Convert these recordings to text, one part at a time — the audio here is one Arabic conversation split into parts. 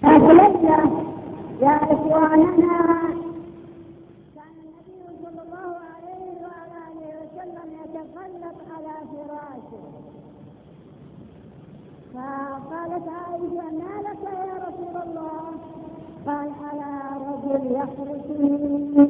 أهلنا يا إخواننا، كان النبي صلى الله عليه وعلى آله وسلم يتفلق على فراشه، فقالت عائشة: ما لك يا رسول الله؟ قال: على رجل يحرسني.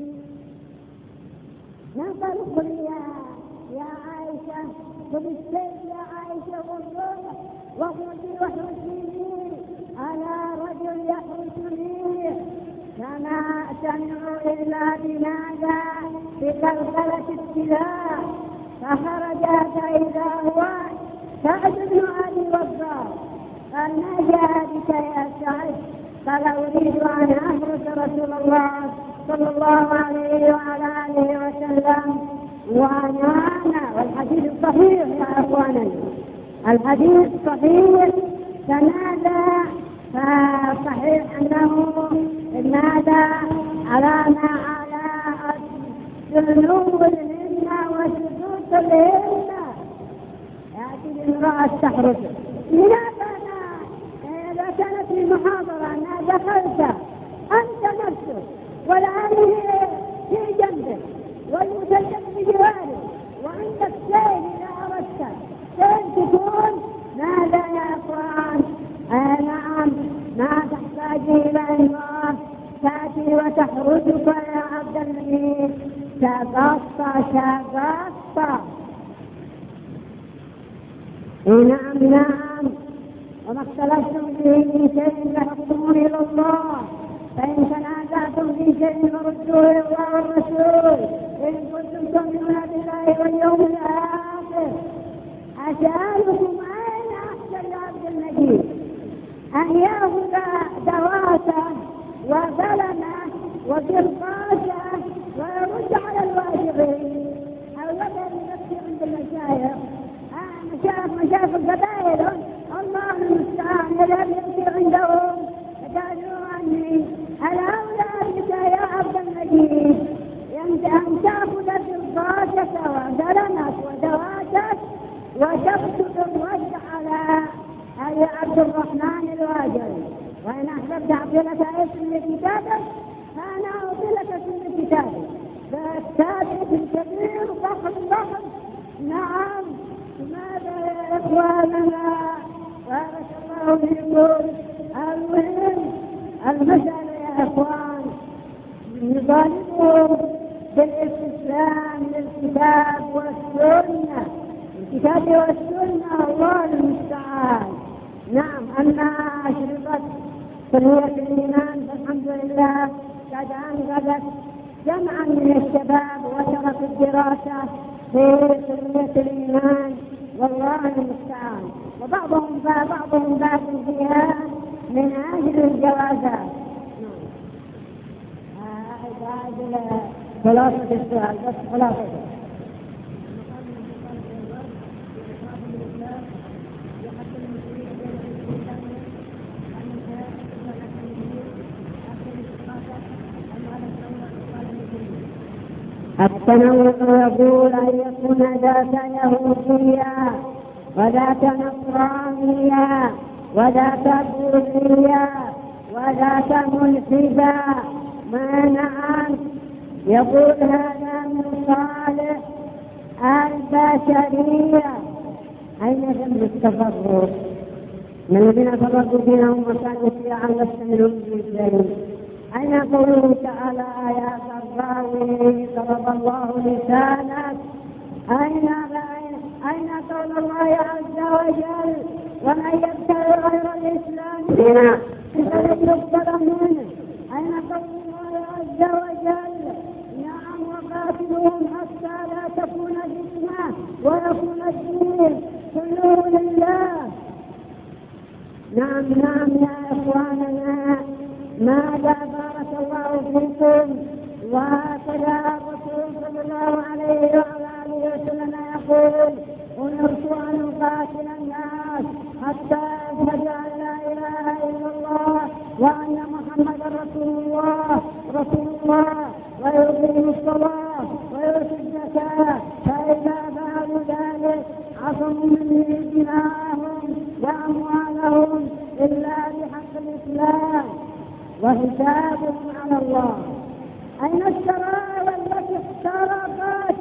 نقل: قل يا عائشة، قل السيف يا عائشة والروح وخذي واحرسيني على رجل يحرسني. فما سمعوا إلا بماذا؟ بقلقلة السلاح، فخرج فإذا هو سعد بن أبي وقاص. قال: ما جاء بك يا سعد؟ قال: أريد أن أحرس رسول الله صلى الله عليه وعلى آله وسلم وأنا والحديث صحيح يا أخواننا، الحديث صحيح. فماذا؟ فصحيح أنه ماذا؟ على ما على جنوب الهمة وسدوس الهمة يأتي الامرأة تحرسه. لماذا إذا كانت في محاضرة ما دخلت أنت نفسك والآن في جنبك والمسلم بجوارك وعندك شيء إذا أردت شيء تكون ماذا يا أخوان؟ نعم، ما تحتاج إلى امرأة تأتي وتحرسك يا عبد المجيد. شاقطة. نعم. وما اختلفتم به من شيء فحكمه إلى الله، فإن تنازعتم في شيء فردوه إلى الله والرسول إن كنتم تؤمنون بالله واليوم الآخر. أسألكم: أين أحسن عبد المجيد أن يأخذ دواسة وقلمه وقرطاسة ويرد على الواجبين، أو يذهب يبكي عند المشايخ مشايخ القبائل الله المستعان، يذهب يبكي عندهم قالوا عني الأولى بك يا عبد المجيد أن تأخذ قرطاسك وقلمك ودواسك وتكتب الرد على عبد الرحمن الواجري. وإن أحببت أعطي لك اسم لكتابك فأنا أعطي لك اسم لكتابك. فالتابع الكبير ضخم. نعم. ماذا يا إخواننا؟ بارك الله فيكم. المهم المسألة يا إخوان نطالبهم بالاستسلام للكتاب والسنة، الكتاب والسنة الله المستعان. نعم. أما أشرطت كلية الإيمان فالحمد لله قد أنقذت جمعا من الشباب وتركوا الدراسة في كلية الإيمان والله المستعان، وبعضهم باق فيها من أجل الجوازات. هذا خلاصة السؤال، بس خلاصة. التنوع يقول أن يكون ذات يهودية وذات نصرانية وذات بوذية وذات ملحدة. ما نعم، يقول هذا من صالح البشرية. أين ذنب التفرق؟ من الذين فرقوا دينهم وكانوا شيعا لست منهم في شيء. أين قوله تعالى آيات الراوي ضرب الله لسانك؟ أين قول الله عز وجل ومن يبتغي غير الإسلام دينا فلن يقبل منه؟ أين قول الله عز وجل نعم وقاتلوهم حتى لا تكون فتنة ويكون الدين كله لله؟ نعم يا إخواننا. ماذا بارك الله فيكم. وهكذا الرسول صلى الله عليه وعلى آله وسلم يقول: أمرت أن أقاتل الناس حتى يشهدوا أن لا إله إلا الله وأن محمدا رسول الله ويقيموا الصلاة ويؤتوا الزكاة، فإذا فعلوا ذلك عصموا مني دماءهم وأموالهم إلا بحق الإسلام وحسابهم على الله. أين السرايا التي اخترقت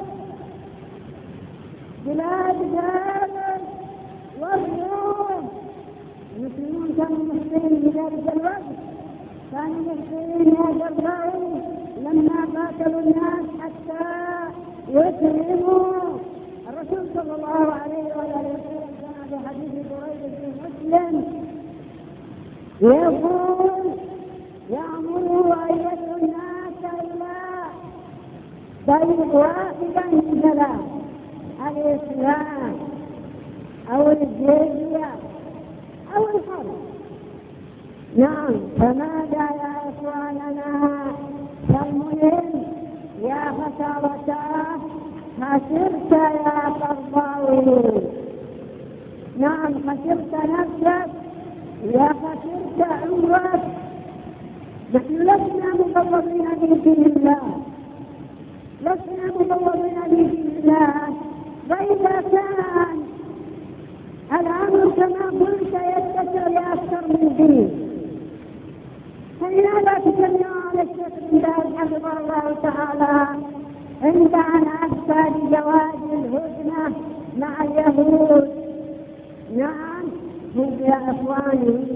بلاد فارس والروم؟ المسلمون كانوا مخطئين بذلك الوقت، كانوا مخطئين يجرعوا لما قاتلوا الناس حتى يسلموا. الرسول صلى الله عليه وسلم كما في حديث بريدة في مسلم يقول: يأمر أن يدعو الناس إلى طريق واحدا من ثلاث: الإسلام أو الجزية أو الحرب. نعم، فماذا يا إخواننا؟ فالمهم يا خسارتاه خسرت يا قرضاوي. نعم، خسرت نفسك، يا خسرت عمرك. نحن لسنا مفوضين بدين الله، لسنا مفوضين بدين الله. فإذا كان الأمر كما قلت يتسع لأكثر من دين، فلماذا تسمعوا على الشيخ بن باز حفظه الله تعالى عند أن أفتى بجواز الهدنة مع اليهود؟ نعم، هم يا إخواني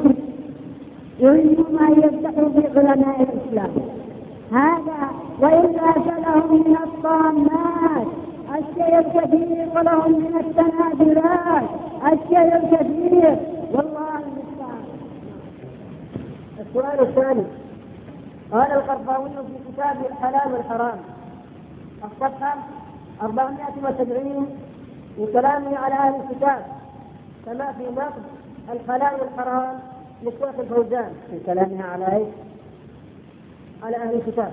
يريدون أن يفتحوا بعلماء الإسلام هذا، وإلا فلهم من الطامات الشيء الكثير، ولهم من التنازلات الشيء الكثير، والله المستعان. السؤال الثاني: قال القرضاوي في كتابه الحلال والحرام الصفحة 470 في كلامه على أهل الكتاب، كما في نقد الحلال والحرام للشيخ الفوزان في كلامها على ايش؟ على اهل الكتاب.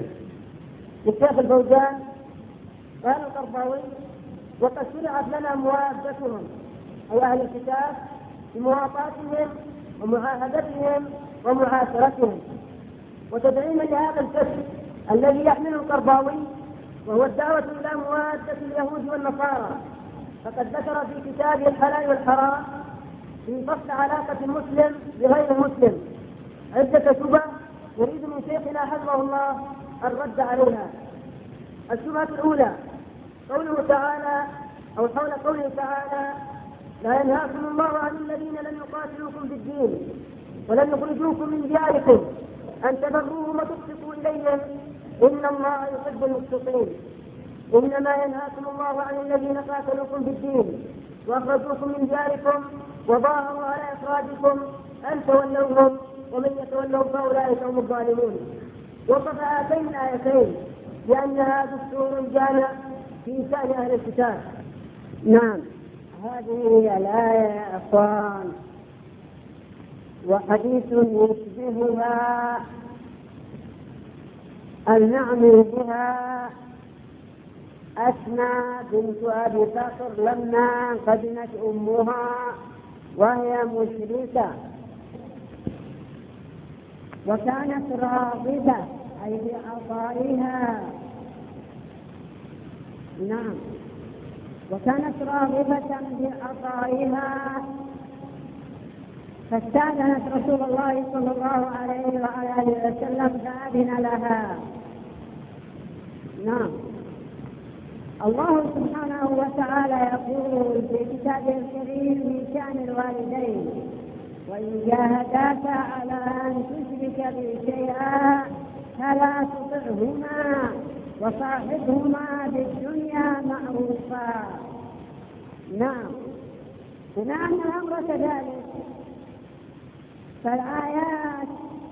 للشيخ الفوزان قال القرضاوي: وقد شرعت لنا موادتهم اي اهل الكتاب بمواطاتهم ومعاهدتهم ومعاشرتهم. وتدعيما لهذا الفكر الذي يحمله القرضاوي وهو الدعوة الى موادة اليهود والنصارى، فقد ذكر في كتابه الحلال والحرام في فصل علاقة المسلم بغير المسلم عدة شبه يريد من شيخنا حفظه الله الرد عليها. الشبهة الأولى قوله تعالى أو حول قوله تعالى: لا ينهاكم الله عن الذين لم يقاتلوكم بالدين ولم يخرجوكم من دياركم أن تبروهم وتقسطوا إليهم إن الله يحب المقسطين. إنما ينهاكم الله عن الذين قاتلوكم بالدين وأخرجوكم من دياركم وظاهروا على إخراجكم أن تولوهم ومن يتولوا فأولئك هم الظالمون. وصف هاتين الآيتين لأنها دستور جامع في شأن أهل الكتاب. نعم، هذه هي الآية يا أخوان، وحديث يشبهها المعني بها أسماء بنت أبي بكر لما قدمت أمها وهي مشركة وكانت راغبة أي بعطائها. نعم، وكانت راغبة بعطائها، فاستأذنت رسول الله صلى الله عليه وآله وسلم فأذن لها. نعم، الله سبحانه وتعالى يقول في كتابه الكريم في شأن الوالدين: وإن جاهداك على أن تشرك بي شيئا فلا تطعهما وصاحبهما في الدنيا معروفا. نعم، بما أن الأمر كذلك فالآيات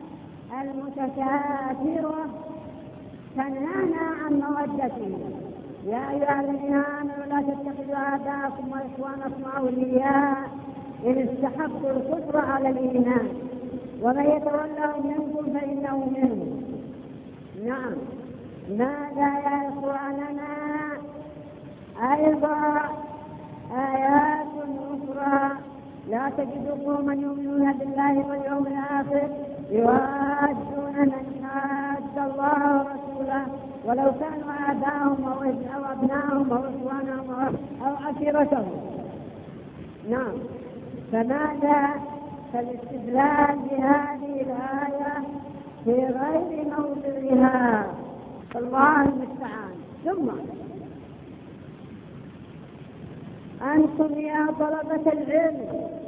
المتكاثرة تنهانا عن مودتهم. يا أيها الذين آمنوا لا تتخذوا آباءكم وإخوانكم أولياء إن استحبوا الكفر على الإيمان ومن يتولهم منكم فإنه منهم. نعم، ماذا يا إخواننا؟ أيضا آيات أخرى: لا تجد قوما يؤمنون بالله واليوم الآخر يوادون من حاد الله ورسوله ولو كانوا آباءهم أو أبناءهم أو إخوانهم أو عشيرتهم. نعم، فماذا فالاستدلال بهذه الآية في غير موضعها، الله المستعان. ثم أنتم يا طلبة العلم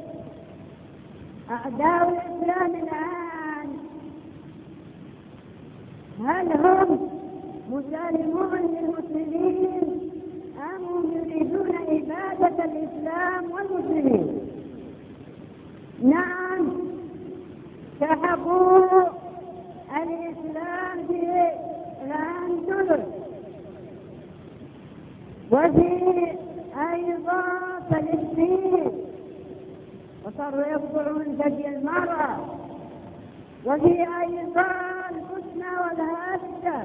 أعداء الإسلام الآن، هل هم مسالمون للمسلمين أم هم يريدون إبادة الإسلام والمسلمين؟ نعم، سحقوا الإسلام في الأندلس وفي أيضا فلسطين، وصاروا يقطعون ثدي المرأة، وفي أيضا الحسنى والهادة،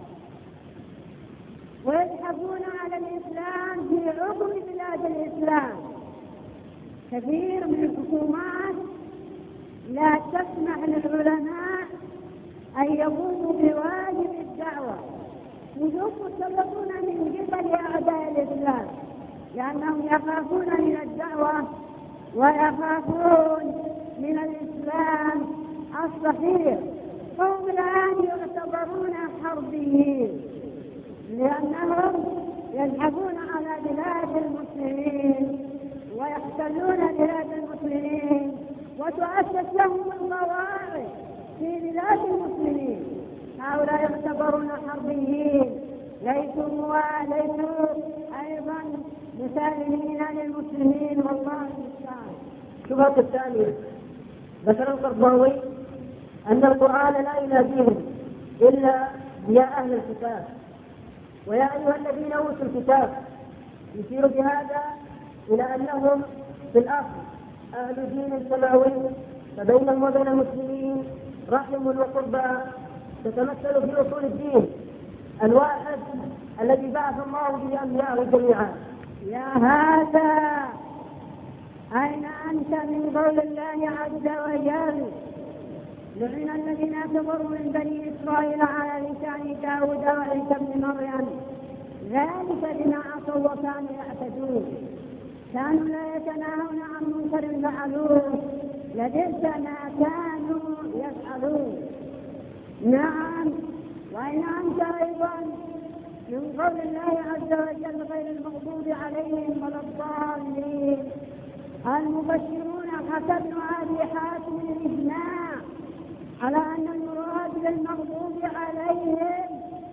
ويزحفون على الإسلام في عقب بلاد الإسلام. كثير من الحكومات لا تسمح للعلماء أن يقوموا بواجب الدعوة، وهم مسلطون من قبل أعداء الإسلام، لأنهم يخافون من الدعوة ويخافون من الإسلام الصحيح. هم الآن يعتبرون حربيين، لأنهم يذهبون على بلاد المسلمين ويحتلون بلاد المسلمين، وتؤسس لهم القواعد في بلاد المسلمين. هؤلاء يعتبرون حربيين، ليسوا أيضا مسالمين للمسلمين، والله المستعان. الشبهة الثانية ذكر القرضاوي أن القرآن لا يناديهم إلا يا أهل الكتاب ويا أيها الذين أوتوا الكتاب، يشير بهذا إلى أنهم في الأصل أهل دين سماوي، فبينهم وبين المسلمين رحم وقربى تتمثل في أصول الدين الواحد الذي بعث الله به أنبياءه جميعا. يا هذا أين أنت من قول الله عز وجل لعن الذين كفروا من بني إسرائيل على لسان داود وعيسى بن مريم ذلك بما عصوا وكانوا يعتدون كانوا لا يتناهون عن منكر فعلوه لبئس ما كانوا يفعلون. نعم، وأين أنت أيضا من قول الله عز وجل غير المغضوب عليهم ولا الضالين. المبشرون حسب أبي حاتم الإجماع على أن المراد بالمغضوب عليهم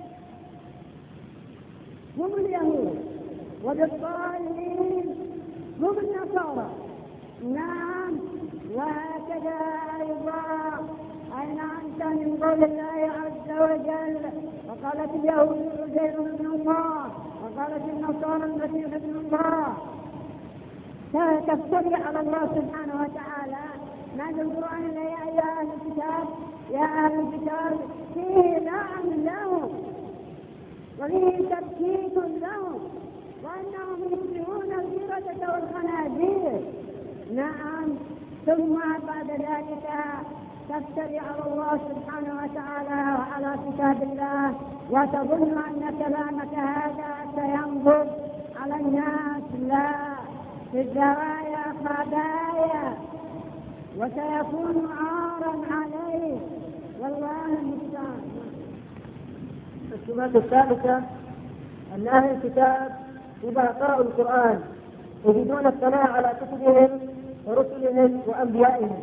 هم اليهود وبالضالين هم النصارى. نعم، وهكذا أيضا أين أنت من قول الله عز وجل وقالت اليهود عزير ابن الله وقالت النصارى المسيح ابن الله. تفتري على الله سبحانه وتعالى. ماذا القرآن يا أيها أهل الكتاب يا أهل الكتاب فيه لعن لهم وفيه تبكيت لهم وأنهم يشبهون القردة والخنازير. نعم، ثم بعد ذلك تفتري على الله سبحانه وتعالى وعلى كتاب الله وتظن أن كلامك هذا سينضب على الناس. لا، في الزوايا خبايا وسيكون عارا عليه، والله المستعان. الشبهة الثالثة أن أهل الكتاب إذا قرأوا القرآن يجدون الثناء على كتبهم ورسلهم وأنبيائهم.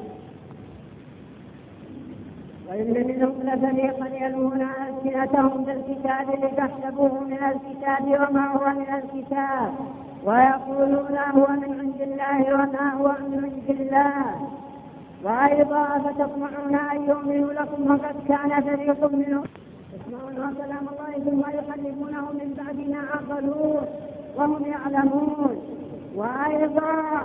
وإن منهم لفريقا يلوون ألسنتهم بالكتاب لتحسبوه من الكتاب وما هو من الكتاب ويقولون هو من عند الله وما هو من عند الله. وأيضا فتطمعون أن يؤمنوا لكم وقد كان فريق منهم يسمعون كلام الله ثم يحرفونه من بعد ما عقلوه وهم يعلمون. وأيضا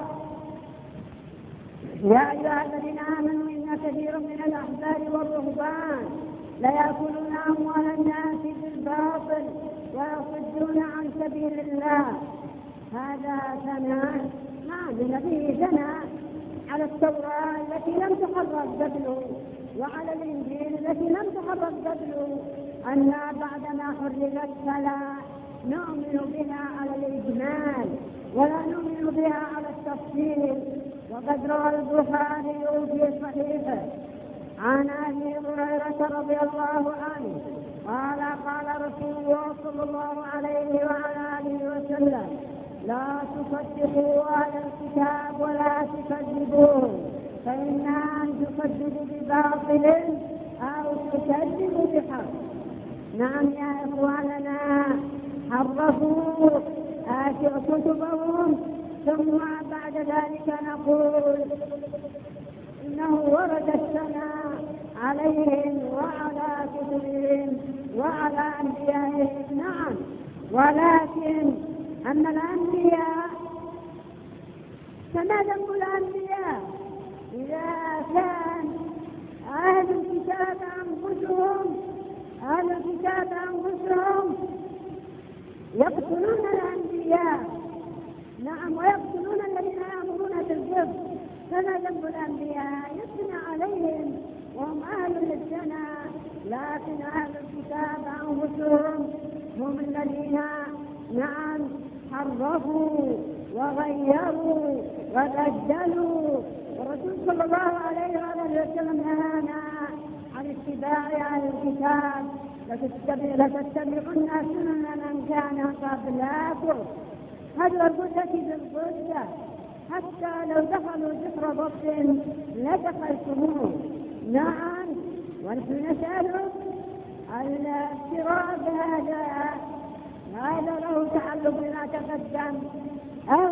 يا أيها الذين آمنوا إن كثير من الأحبار والرهبان ليأكلون أموال الناس بالباطل ويصدون عن سبيل الله. هذا ثناء، نعم، فيه ثناء على التوراة التي لم تحرف قبله وعلى الإنجيل التي لم تحرف قبله، أنها بعدما حرفت فلا نؤمن بها على الإجمال ولا نؤمن بها على التفصيل، وقد روى البخاري في صحيحه عن أبي هريرة رضي الله عنه قال قال رسول الله صلى الله عليه وعلى آله وسلم لا تصدقوا أهل الكتاب ولا تكذبوه فإنها أن تكذب بباطل أو تكذب بحق. نعم يا إخواننا، حرفوا كتبهم ثم بعد ذلك نقول إنه ورد الثناء عليهم وعلى كتبهم وعلى أنبيائهم. نعم، ولكن أما الأنبياء فما ذنب الأنبياء إذا كان أهل الكتاب أنفسهم يقتلون الأنبياء؟ نعم، ويقتلون الذين يأمرون بالبر، فما ذنب الأنبياء؟ يثنى عليهم وهم أهل للثناء، لكن أهل الكتاب أنفسهم هم الذين نعم حرفوا وغيروا وبدلوا. والرسول صلى الله عليه وسلم نهانا عن اتباع أهل الكتاب، لتتبعن سنن من كان قبلكم هذا الغدة بالغدة حتى لو دخلوا جحر ضب لدخلتموه. نعم، ونحن نسأل الافتراء هذا له تعلق بما تقدم، أو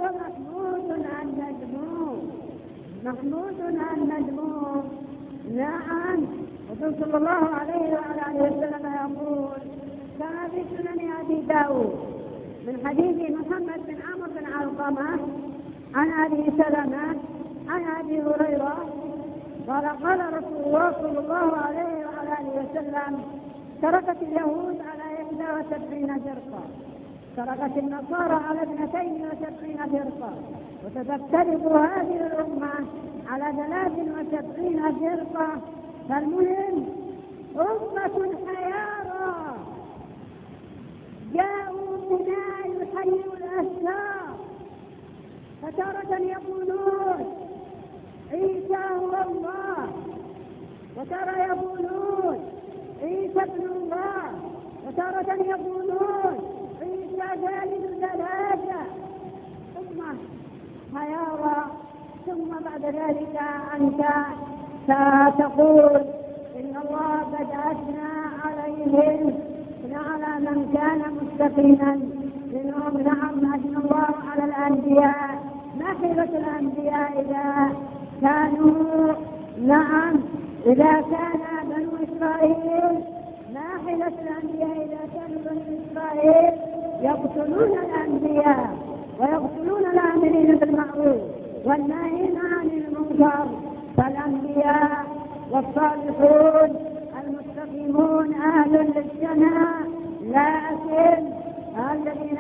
محمود عن مذموم. نعم، الرسول صلى الله عليه وعلى آله وسلم يقول كما في سنن أبي داود من حديث محمد بن عمرو بن علقمة عن أبي سلمة عن أبي هريرة قال قال رسول الله صلى الله عليه وعلى آله وسلم تركت اليهود على 71 فرقة، تركت النصارى على 72 فرقة، وستفترق هذه الأمة على 73 فرقة. فالمهم أمة حيارى جاءوا بما يحيي الأشرار، فتارة يقولون عيسى هو الله، وتارة يقولون عيسى ابن الله، وتارة يقولون عيسى ثالث ثلاثة. أمة حيارى. ثم بعد ذلك أنت ستقول إن الله قد أثنى عليهم على من كان مستقيما منهم. نعم، أثنى الله على الأنبياء. ما حيلة الأنبياء إذا كانوا إذا كان بنو إسرائيل، ما حيلة الأنبياء إذا كانوا بنو إسرائيل يقتلون الأنبياء ويقتلون الآمرين بالمعروف والناهين عن المنكر. فالأنبياء والصالحون المستقيمون أهل للجنة، لكن الذين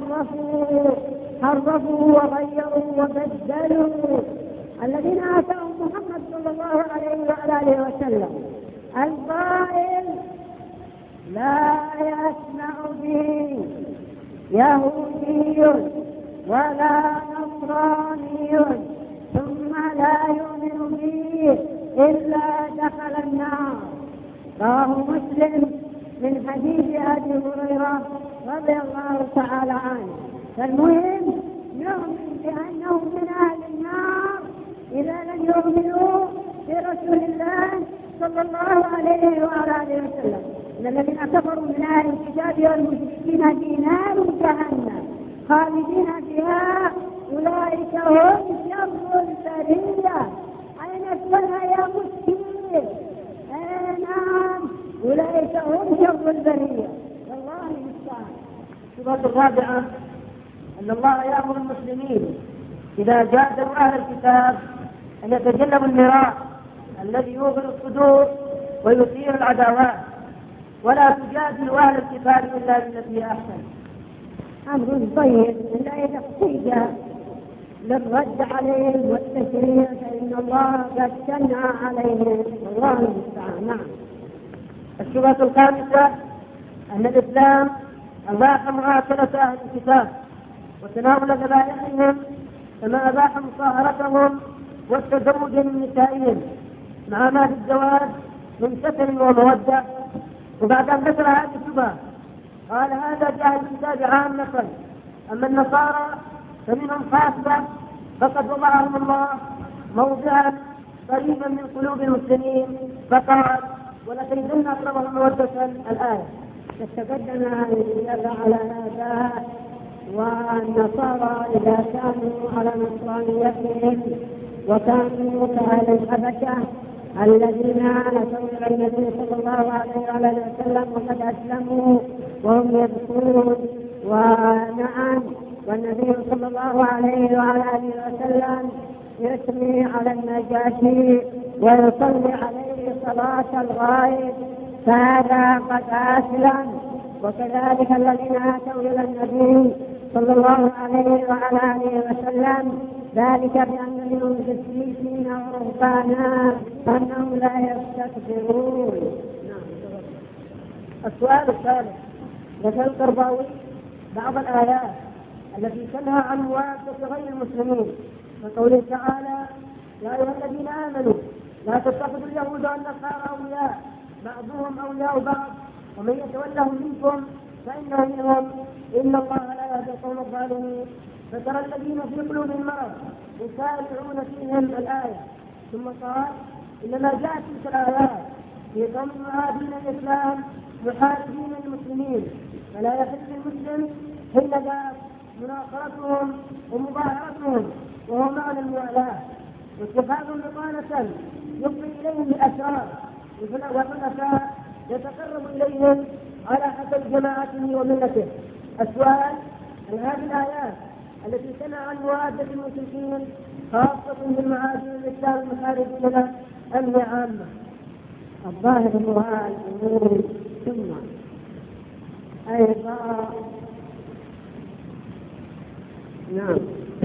حرفوا وغيروا وبدلوا الذين آتاهم محمد صلى الله عليه وعلى آله وسلم القائل لا يسمع به يهودي ولا نصراني ثم لا يؤمن به إلا دخل النار. رواه مسلم من حديث أبي هريرة رضي الله تعالى عنه. فالمهم نؤمن بأنهم من أهل النار إذا لم يؤمنوا برسول الله صلى الله عليه وعلى آله وسلم. إن الذين كفروا من أهل الكتاب والمشركين في نار جهنم خالدين فيها أولئك هم شر البرية. أين السنة يا مسكين؟ نعم، أولئك هم شر البرية. والله المستعان. الصفة الرابعة أن الله يأمر المسلمين إذا جادلوا أهل الكتاب أن يتجنبوا المراء الذي يوغل الصدور ويثير العداوات، ولا تجادلوا أهل الكتاب إلا بالتي هي أحسن. أمر طيب لا يحتاج للرد عليهم والتشريع، فإن الله قد شنع عليهم. والله المستعان. نعم. الشبهة الخامسة أن الإسلام أباح معاشرة أهل الكتاب وتناول ذبائحهم كما أباح مصاهرتهم والتزوج من نسائهم مع ما في الزواج من ستر ومودة. وبعد أن ذكر هذه الشبهة قال هذا جاء الكتاب عامة، أما النصارى فمنهم خاصة فقد وضعهم الله موضعا قريبا من قلوب المسلمين فقال ولتجدن أقربهم مودة الآية. تقدم على هذا. والنصارى إذا كانوا على نصرانيتهم وكانوا كأهل الحبشة الذين أتوا إلى النبي صلى الله عليه وسلم وقد أسلموا وهم يذكرون ونعم، والنبي صلى الله عليه وسلم يثني على النجاشي ويصلي عليه صلاة الغائب، فهذا قد أسلم. وكذلك الذين أتوا إلى النبي صلى الله عليه وسلم ذلك بأن منهم قسيسين ورهبانا أنهم لا يستكبرون. السؤال الثالث: ذكر القرضاوي بعض الآيات التي تنهى عن موافقة غير المسلمين، كقوله تعالى: يا أيها الذين آمنوا لا تتخذوا اليهود والنصارى أولياء بعضهم أولياء بعض ومن يتولهم منكم فإنه منهم إن الله لا يهدي القوم الظالمين. فترى الذين في قلوبهم مرض يسارعون فيهم الآية. ثم قال: إنما جاءت تلك الآيات في قوم معادين الإسلام محاربين المسلمين، فلا يحل المسلم حين ذاك مناصرتهم ومظاهرتهم، وهو معنى الموالاة، واتخاذهم بطانة يفضي إليهم بالأسرار وحلفاء يتقرب إليهم على حسب جماعته وملته. السؤال: هل هذه الآيات التي تنهى عن موادة المشركين خاصة بالمعادين الإسلام المحاربين له أم هي عامة؟ الظاهر هو الأمور ثم أيضا نعم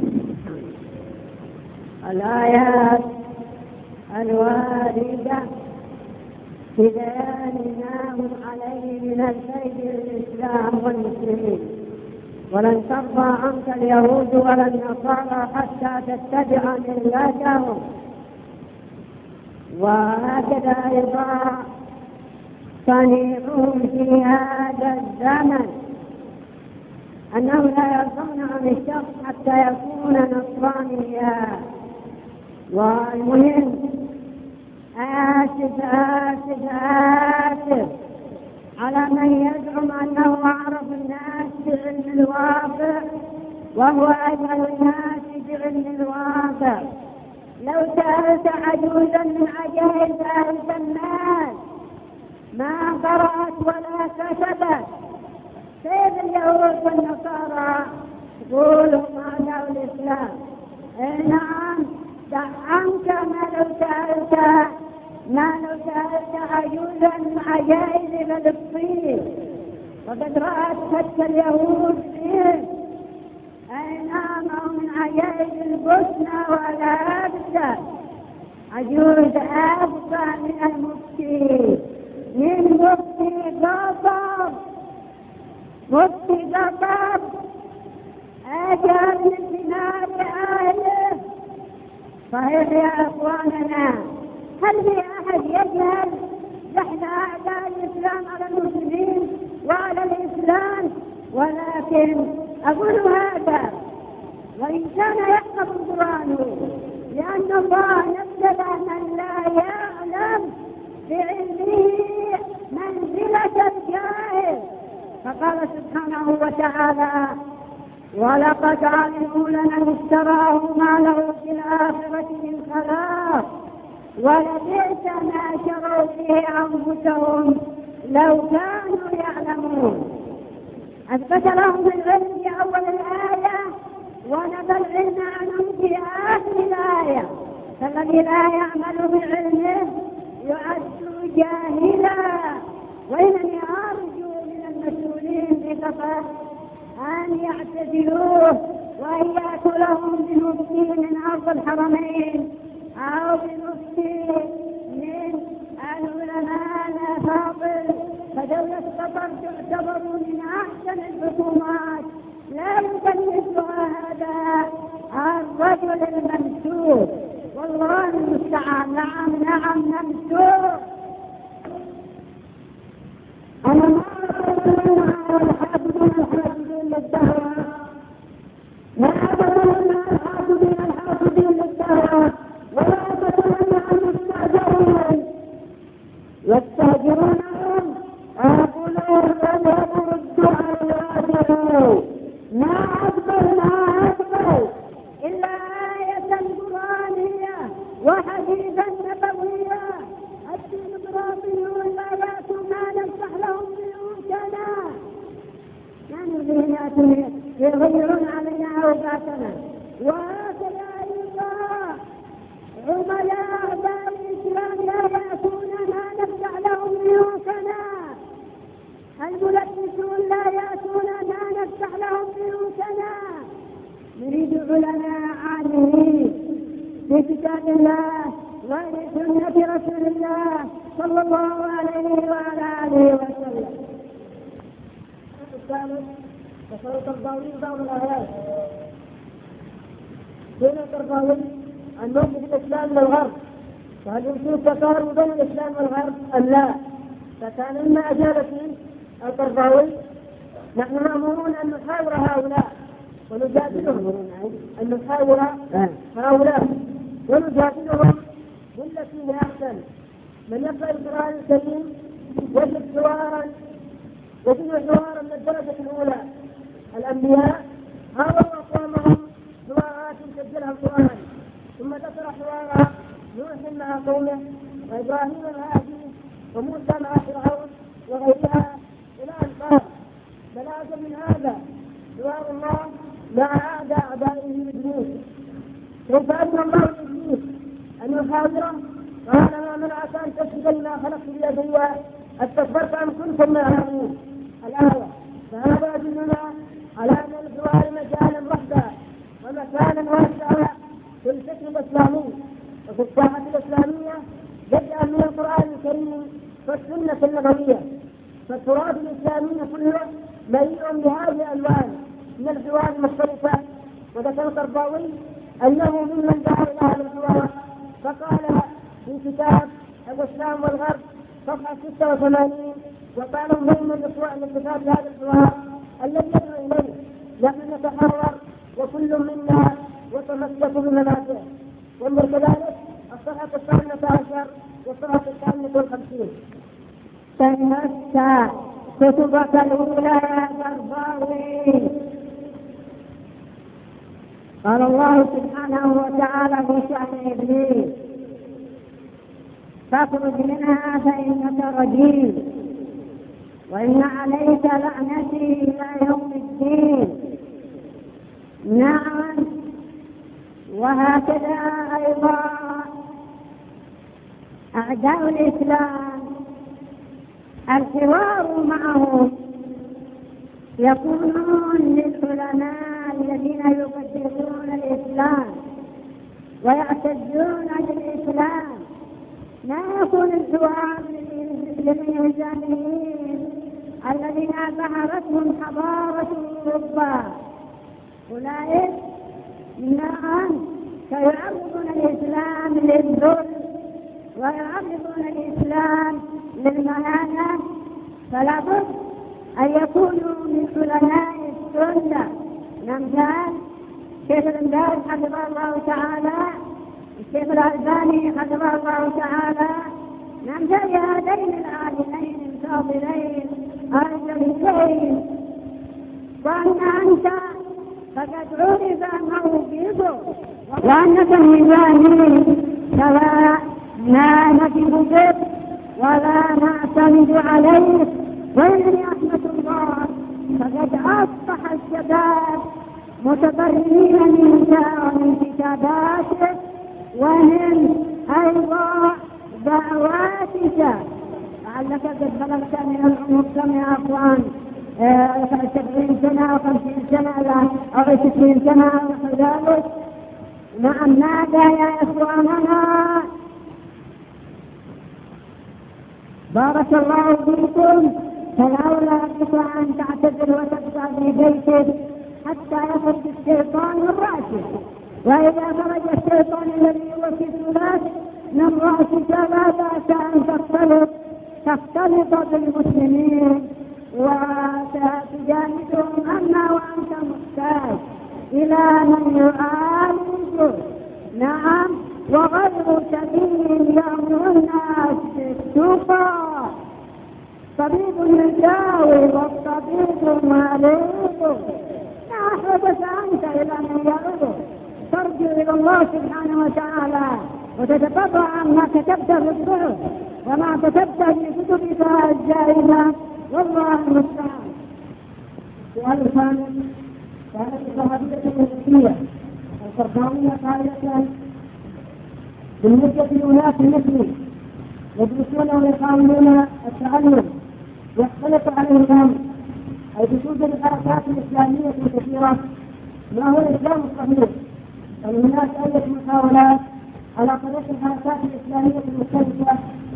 الآيات الواردة في بيان ما هم عليه من الخير للإسلام والمسلمين. ولن ترضى عنك اليهود ولا النصارى حتى تتبع ملتهم. وهكذا أيضا صنيعهم في هذا الزمن أنهم لا يرضون عن الشخص حتى يكون نصرانيا. والمهم آسف على من يزعم أنه أعرف الناس بعلم الواقع وهو أجهل الناس بعلم الواقع. لو سألت عجوزا من عجائز أهل الناس ما قرأت ولا كتبت، كيف اليهود والنصارى يقولوا معنى الإسلام؟ نعم، دعمك ما لو سألت عجوزا من عجائز فلسطين وقد رأت حتى اليهود فيه. نعم، من عجائز البوسنة والهبسة عجوز أبقى من المفتي مفتي قطر أجل من دماء أهله. صحيح يا أخواننا، هل في أحد يجهل نحن أعداء الإسلام على المسلمين وعلى الإسلام؟ ولكن أقول هذا وإن كان يحفظ القرآن، لأن الله نزل من لا يعلم بعلمه منزلة الجاهل، فقال سبحانه وتعالى: ولقد علموا لمن اشتراه ما له في الآخرة من خلاق ولبئس ما شروا به أنفسهم لو كانوا يعلمون. أثبت لهم العلم في أول الآية ونفى العلم عنهم في آخر الآية، فالذي لا يعمل بعلمه يعد جاهلا. وإنني أرجو من المسؤولين بقطر أن يعتذروه وأن يأتوا لهم بمفتي من أرض الحرمين أو بمفتي من العلماء الأفاضل، فدولة قطر تعتبر من أحسن الحكومات لا يمكن مثلها هذا الرجل الممسوك. والله علماء عالمين في كتاب الله وفي سنة رسول الله صلى الله عليه وعلى آله وسلم. الثالث تصور القرضاوي بعض الآيات. بين القرضاوي أن نوقف الإسلام والغرب، وهل يمكن تقارب بين الإسلام والغرب أم لا؟ فكان مما أجاب فيه القرضاوي: نحن مأمورون أن نحاور هؤلاء ونجادلهم، أن نحاور هؤلاء ونجادلهم بالتي هي أحسن. من يقرأ القرآن الكريم يجد حوارا من الدرجة الأولى. الأنبياء هاوروا أقوامهم حوارات سجلها القرآن، ثم ذكر حوار نوح مع قومه، وإبراهيم الهادي، وموسى مع فرعون وغيرها، إلى أن قال: بلاغ من هذا حوار الله مع أعدائه إبليس. كيف أذن الله لإبليس أن يحاوره؟ قال: ما منعك أن تسجد لما خلقت بيدي استكبرت أم كنت من العالمين. الآية. فهذا يدلنا على أن الحوار مجالا وحدا ومكانا واسعا في الفكر الإسلامي وفي الساحة الإسلامية، بدءا من القرآن الكريم والسنة النبوية. فالتراث الإسلامي كله مليء بهذه الألوان من الحوار المختلفة. وذكر القرضاوي أنه ممن دعا إلى هذا الحوار، فقال في كتاب الإسلام والغرب صفحة 86: وقالوا بين الاتفاق بهذا الحوار الذي يدعو إليه نحن نتحرر وكل منا يتمسك بمنافعه. وانظر كذلك الصفحة 18 والصفحة 52. تنسى كتبك الأولى يا قرضاوي. قال الله سبحانه وتعالى في شأن إبليس: فاخرج منها فإنك رجيم وإن عليك لعنتي إلى يوم الدين. نعم، وهكذا أيضا أعداء الإسلام الحوار معهم يكونون للعلماء الذين يقدرون الإسلام ويعتزون بالإسلام، لا يكون الحوار للإنسانيين الذين ظهرتهم حضارة أوروبا. أولئك نعم سيعرضون الإسلام للذل ويعرضون الإسلام للمهانة، فلا بد أن يكونوا من علماء السنة الأمثال الشيخ الإمداد حفظه الله تعالى، الشيخ الألباني حفظه الله تعالى، نمثال هذين العالمين الفاضلين الجليلين. وأن أنت فقد عرف موقفه وأنك ميزاني، فلا ما نجد بك ولا نعتمد عليك. وإنني رحمة الله فقد أصبح الشباب متضررين منك ومن كتاباتك ومن أيضا دعواتك، لعلك قد بلغت من العمر كم يا أخوان 70 سنة أو 50 سنة أو 60 سنة أو ذلك. نعم، ماذا يا إخواننا؟ بارك الله فيكم. فلولا بك أن تعتذر وتبقى في بيتك حتى يخرج الشيطان من رأسك، وإذا خرج الشيطان الذي يوسوس لك من رأسك لا بأس أن تختلط بالمسلمين وتجاهدهم، أما وأنت محتاج إلى من يعالج. نعم، وغير سبيل يأمر الناس بالتقى. طبيب يداوي والطبيب مريض. حدث أنت إلى من يعظه، ترجع إلى الله سبحانه وتعالى وتتقطع عما كتبت في الصحف وما كتبت في كتبك الجائزة، والله المستعان. السؤال الثاني: كانت الصحابية المسيحية القرضاوية قائلة بالنسبة لأناس مثلي يدرسون ويحاولون التعلم يختلط عليهم الأمر، أي بوجود الحركات الإسلامية الكثيرة ما هو الإسلام الصحيح. هناك عدة محاولات على طريق الحركات الإسلامية المختلفة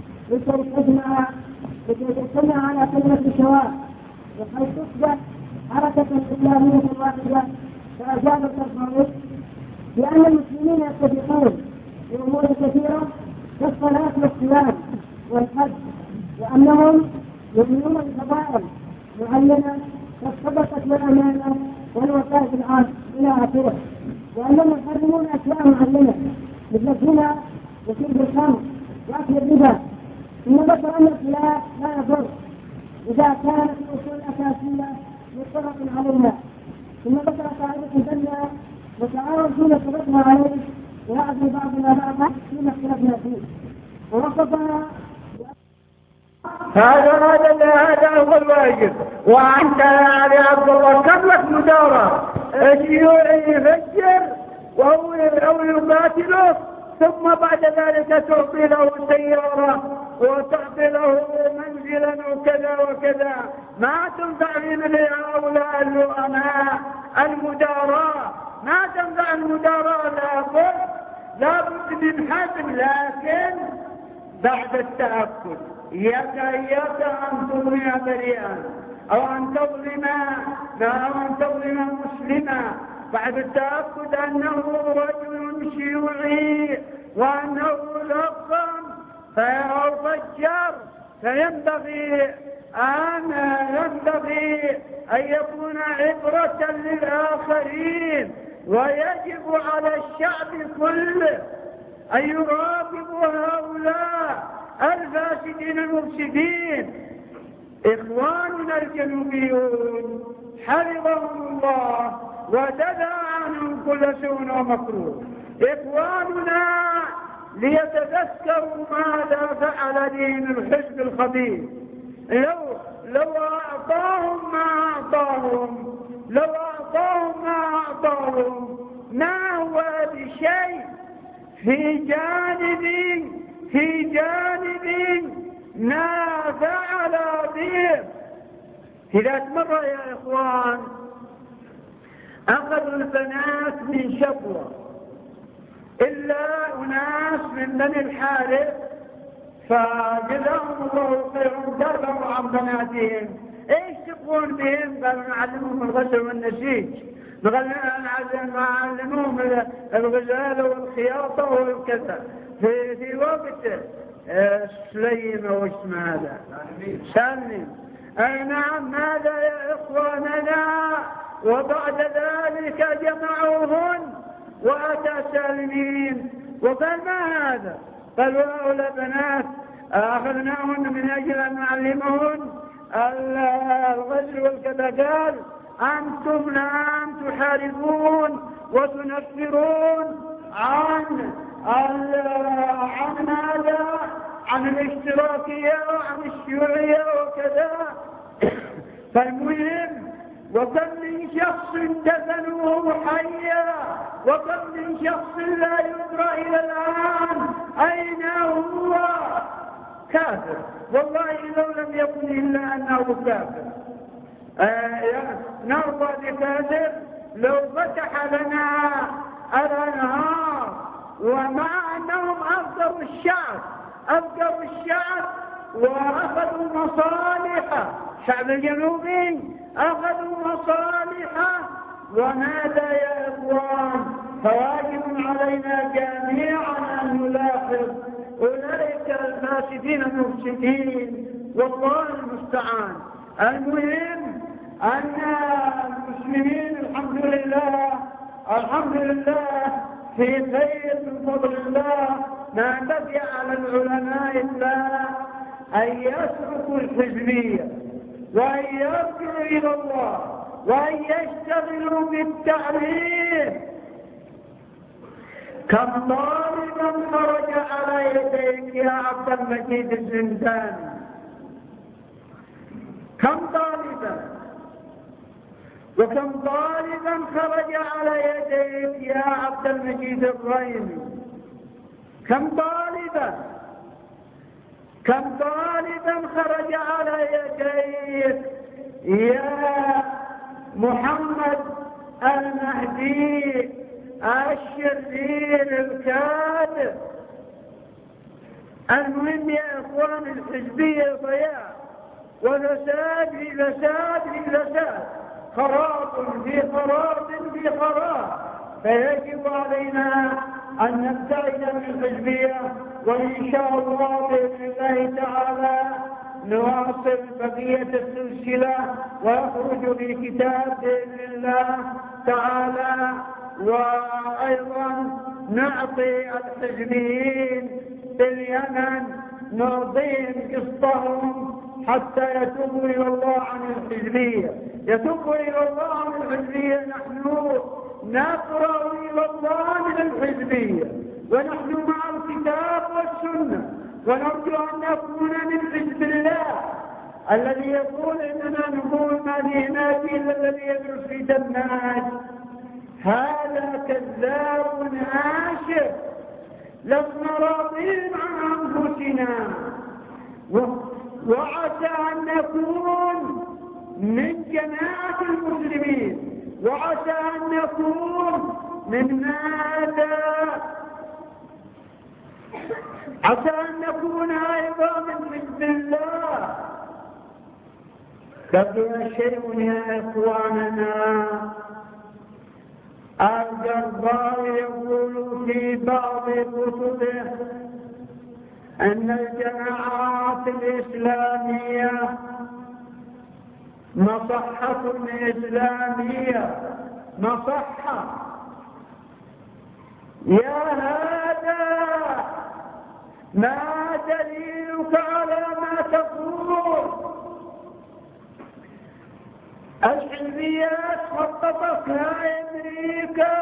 لكي تجتمع على كلمة سواء، وحيث تصبح حركة إسلامية واحدة. فأجاب القرضاوي بأن المسلمين يتفقون في أمور كثيرة كالصلاة والصيام والحج، وأنهم يؤمنون بفضائل معينة كالصدقة والأمانة والوفاء بالعهد إلى آخره، وأنهم يحرمون أشياء معينة مثل الزنا وشرب الخمر وأكل الربا. ثم ذكر أن الخلاف لا يضر إذا كانت الأصول الأساسية متفق عليها. ثم ذكر قاعدة ثانية وتعاون فيما اتفقنا عليه ويعزي بعضنا بعضا فيما اختلفنا فيه، ووصفها هذا هو الواجب. وأنت يا عبد الله كم لك مدارة الشيوعي يفجر أو يقاتله، ثم بعد ذلك تعطي له سيارة وتعطي له منزلا وكذا وكذا. ما تنفع من هؤلاء الأمناء المداراة، ما تنفع المداراة. لابد من حزم، لكن بعد التأكد. إياك أن تظلم بريئا أو أن تظلم مسلما بعد التأكد أنه رجل شيوعي وأنه لقم أو فجر. فينبغي أن يكون عبرة للآخرين، ويجب على الشعب كله أن يراقبوا هؤلاء الفاسدين المفسدين. إخواننا الجنوبيون حفظهم الله ودفع عنهم كل سوء ومكروه. إخواننا ليتذكروا ماذا فعل دين الحزب الخبيث. لو أعطاهم ما أعطاهم ما هو بشيء في جانب ما فعل به. إذا مرة يا إخوان أخذوا البنات من شبوة إلا أناس من بني الحارث فجزاهم الله خيرا دافعوا عن بناتهم. ايش تقول بهم؟ قالوا نعلمهم الغسل والنسيج، نعلمهم الغزال والخياطة والكذا. في وقت سليم واسم هذا سلم. أي نعم، ماذا يا إخواننا؟ وبعد ذلك جمعوهن وأتى سالمين وقال ما هذا؟ قالوا هؤلاء بنات أخذناهن من أجل أن نعلمهن الغزل والكذا. قال أنتم الآن تحاربون وتنفرون عن الاشتراكية وعن الشيوعية وكذا. فالمهم وكم من شخص دفنوه حيا، وكم من شخص لا يدرى إلى الآن أين هو. كافر والله لو لم يكن إلا أنه كافر. نرضى بكافر لو فتح لنا الأنهار، ومع أنهم أفقروا الشعب وأخذوا مصالحه. الشعب الجنوبي أخذوا مصالحه. وماذا يا إخوان؟ فواجب علينا جميعا أن نلاحظ أولئك الفاسدين المفسدين، والله المستعان. المهم أن المسلمين الحمد لله في خير من فضل الله. ما بقي على العلماء إلا أن يتركوا الحزبية وأن يرجعوا إلى الله وأن يشتغلوا بالتعليم. كم طالبا خرج على يديك يا عبد المجيد الزنداني، كم طالبا، وكم طالبا خرج على يديك يا عبد المجيد الريمي. كم طالبا خرج على يديك يا محمد المهدي الشرير الكاذب. المهم يا إخوان، الحزبية ضياع وفساد في فساد في فساد، خراب في خراب في خراب. فيجب علينا أن نبتعد من الحزبية، وإن شاء الله بإذن الله تعالى نواصل بقية السلسلة ويخرج بكتاب بإذن الله تعالى. وأيضا نعطي الحزبيين في اليمن، نعطيهم قسطهم حتى يتوبوا إلى الله عن الحزبية، يتوبوا إلى الله عن الحزبية. نحن نقرأ إلى الله من الحزبية، ونحن مع الكتاب والسنة، ونرجو أن نكون من حزب الله الذي يقول إننا نقول ما به نادي إلا الذي يدرس في دماج. هذا كذاب عاشر. لسنا راضين عن أنفسنا، وعسى أن نكون من جماعة المسلمين، وعسى أن نكون من ماذا؟ عسى أن نكون أيضا من حزب الله. بقي شيء يا إخواننا. الجرباء يقول في بعض كتبه أن الجماعات الإسلامية مصحة إسلامية، مصحة. يا هذا ما دليلك على ما تقول؟ الحزبيات خططتها أمريكا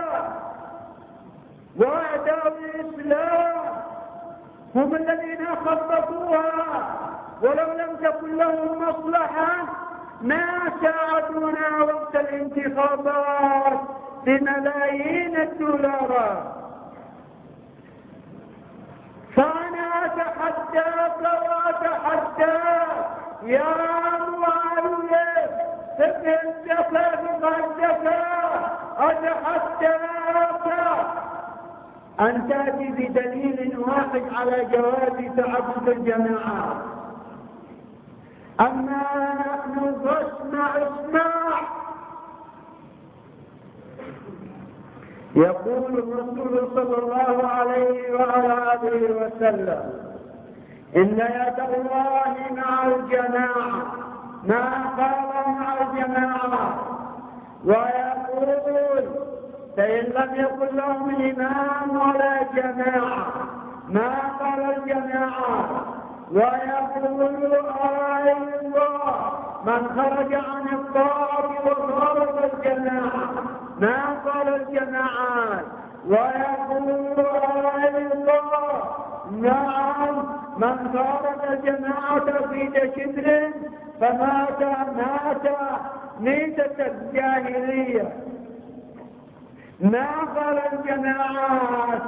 وأعداء الإسلام، هم الذين خططوها، ولو لم تكن لهم مصلحة ما ساعدونا وقت الانتخابات بملايين الدولارات. فأنا أتحداك وأتحداك يا معاوية فقه الزكاة أتحداك أن تأتي بدليل واحد على جواز تعدد الجماعات. أما نحن اسمع. يقول الرسول صلى الله عليه وعلى آله وسلم: إن يد الله مع الجماعة، ما قال مع الجماعة. ويقول: فإن لم يكن لهم إمام ولا جماعة، ما قال الجماعة. ويقول أيضا: من خرج عن الطاعة وخالف الجماعة، ما قال الجماعات. ويقول أيضا: نعم، من خالف الجماعة في شبر فمات ميتة الجاهلية. ما قال الجماعات.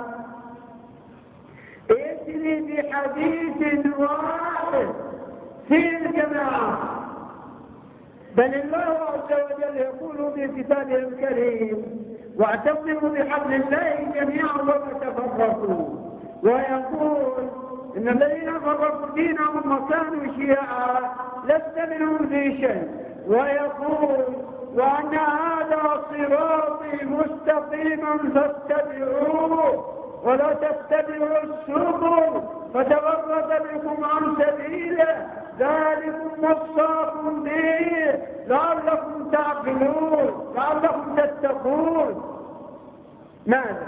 ائتني بحديث واحد في الجماعة. بل الله عز وجل يقول في كتابه الكريم: واعتصموا بحبل الله جميعا ولا تفرقوا. ويقول: إن الذين فرقوا دينهم وكانوا شيعا لست منهم في شيء. ويقول: وأن هذا صراطي مستقيما فاتبعوه ولا تتبعوا السبل فتفرق بكم عن سبيله، ذلكم وصاكم به لعلكم تعقلون، لعلكم تتقون. ماذا؟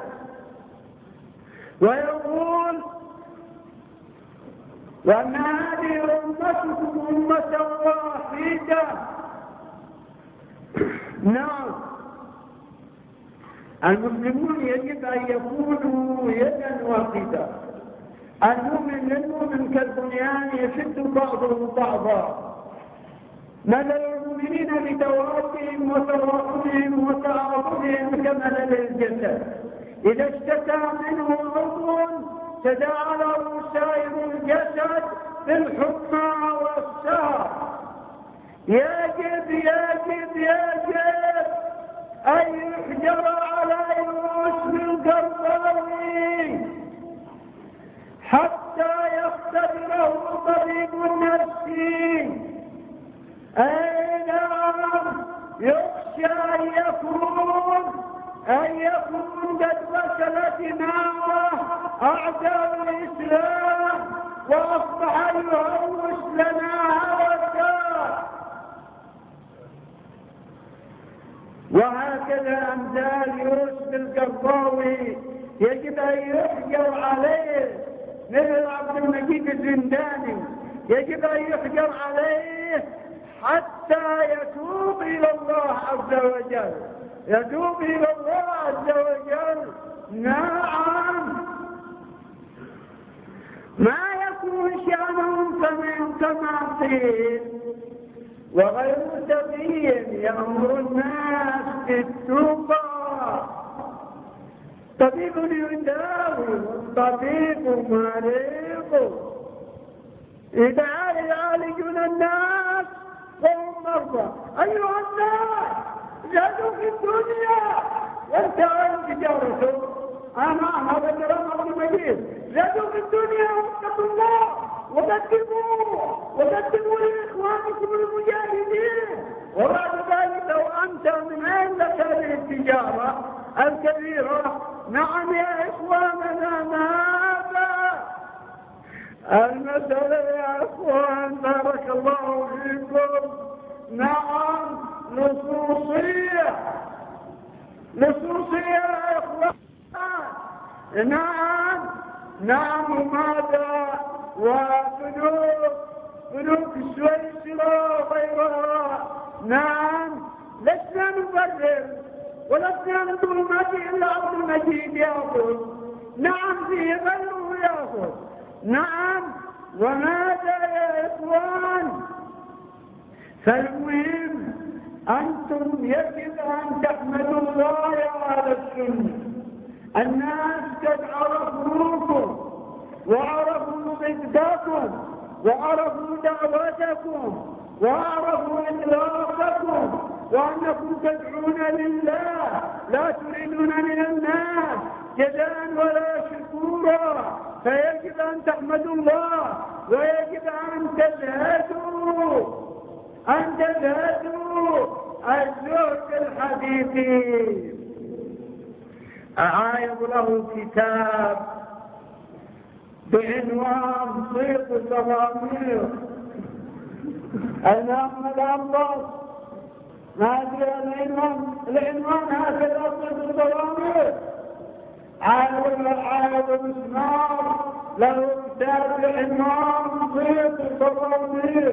ويقول: وأن هذه أمتكم أمة واحدة. نعم، المسلمون يجب أن يكونوا يدا واحدة. المؤمن للمؤمن كالبنيان يشد بعضهم بعضا. مثل المؤمنين بتوافهم وتراحمهم وتعاطفهم كمثل الجسد، إذا اشتكى منه عضو تداعى له سائر الجسد بالحمى والسهر. يجب أن يأتي. أي نعم، يخشى أن يكون قد وصلت معه أعداء الإسلام وأصبح يهوش لنا هوسا. وهكذا أمثال يوسف القرضاوي يجب أن يحجر عليه، مثل عبد المجيد الزنداني يجب أن يحجر عليه حتى يتوب إلى الله عز وجل، يتوب إلى الله عز وجل. نعم، ما يكون شأنهم كما قيل، وغير سبيل يأمر الناس بالتوبة. طبيب يداوي والطبيب مريض، إذا يعالجون الناس وهم مرضى. أيها الناس، زادوا في الدنيا وانتهى تجارته. أنا هذا كلام عبد المجيد. زادوا في الدنيا واتقوا الله وقدموا لإخوانكم المجاهدين. وبعد ذلك لو أنت من أين لك هذه التجارة الكبيرة؟ نعم يا إخواننا، ماذا المسألة يا إخوان؟ بارك الله فيكم. نعم، لصوصية يا إخوان. نعم، ماذا؟ وبنوك السويسرا وغيرها. نعم، لسنا نبرر ولسنا نقول ما في إلا عبد المجيد يأخذ. نعم، فيه غيره يأخذ. نعم، وماذا يا إخوان؟ فالمهم أنتم يجب أن تحمدوا الله على السنة. الناس قد عرفوكم وعرفوا صدقكم وعرفوا دعوتكم وعرفوا إخلاصكم، وأنكم تدعون لله لا تريدون من الناس جزاء ولا شكورا. فيجب أن تحمدوا الله، ويجب أن تزهدوا الزهد الحديثي. أعايض له كتاب بعنوان صيغ الضمائر. الإمام الأنباط ما أدري العنوان هكذا صيغ الضمائر. عايض مسمار له كتاب بعنوان صيغ الضمائر.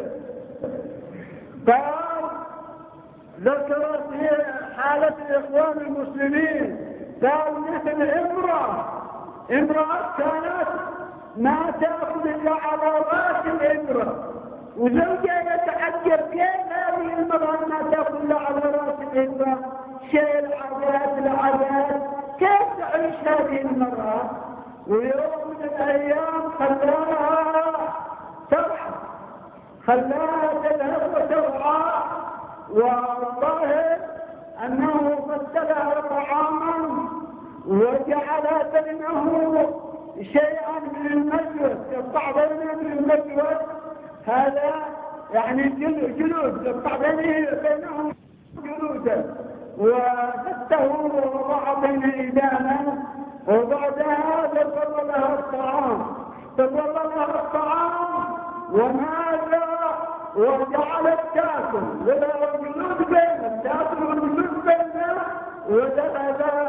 قال ذكر في حالة الإخوان المسلمين، قال مثل امرأة كانت ما تأخذ إلا على رأس الإمرأة، وزوجها يتعجب كيف هذه المرأة ما تأخذ إلا على رأس الإمرأة، شيء العادات كيف تعيش هذه المرأة؟ ويوم من الأيام خلاها تذهب وترعى، والظاهر أنه فسلها طعاما وجعل بينه شيئا من المجوز، يقطع بينه من المجوز. هذا يعني جلود، يقطع بينه جلودا، وفته ووضع بين إيدانا، وبعد هذا سر لها الطعام وماذا؟ وجعلت تاكل والجلود بينه، تاكل والجلود بينه، وذهب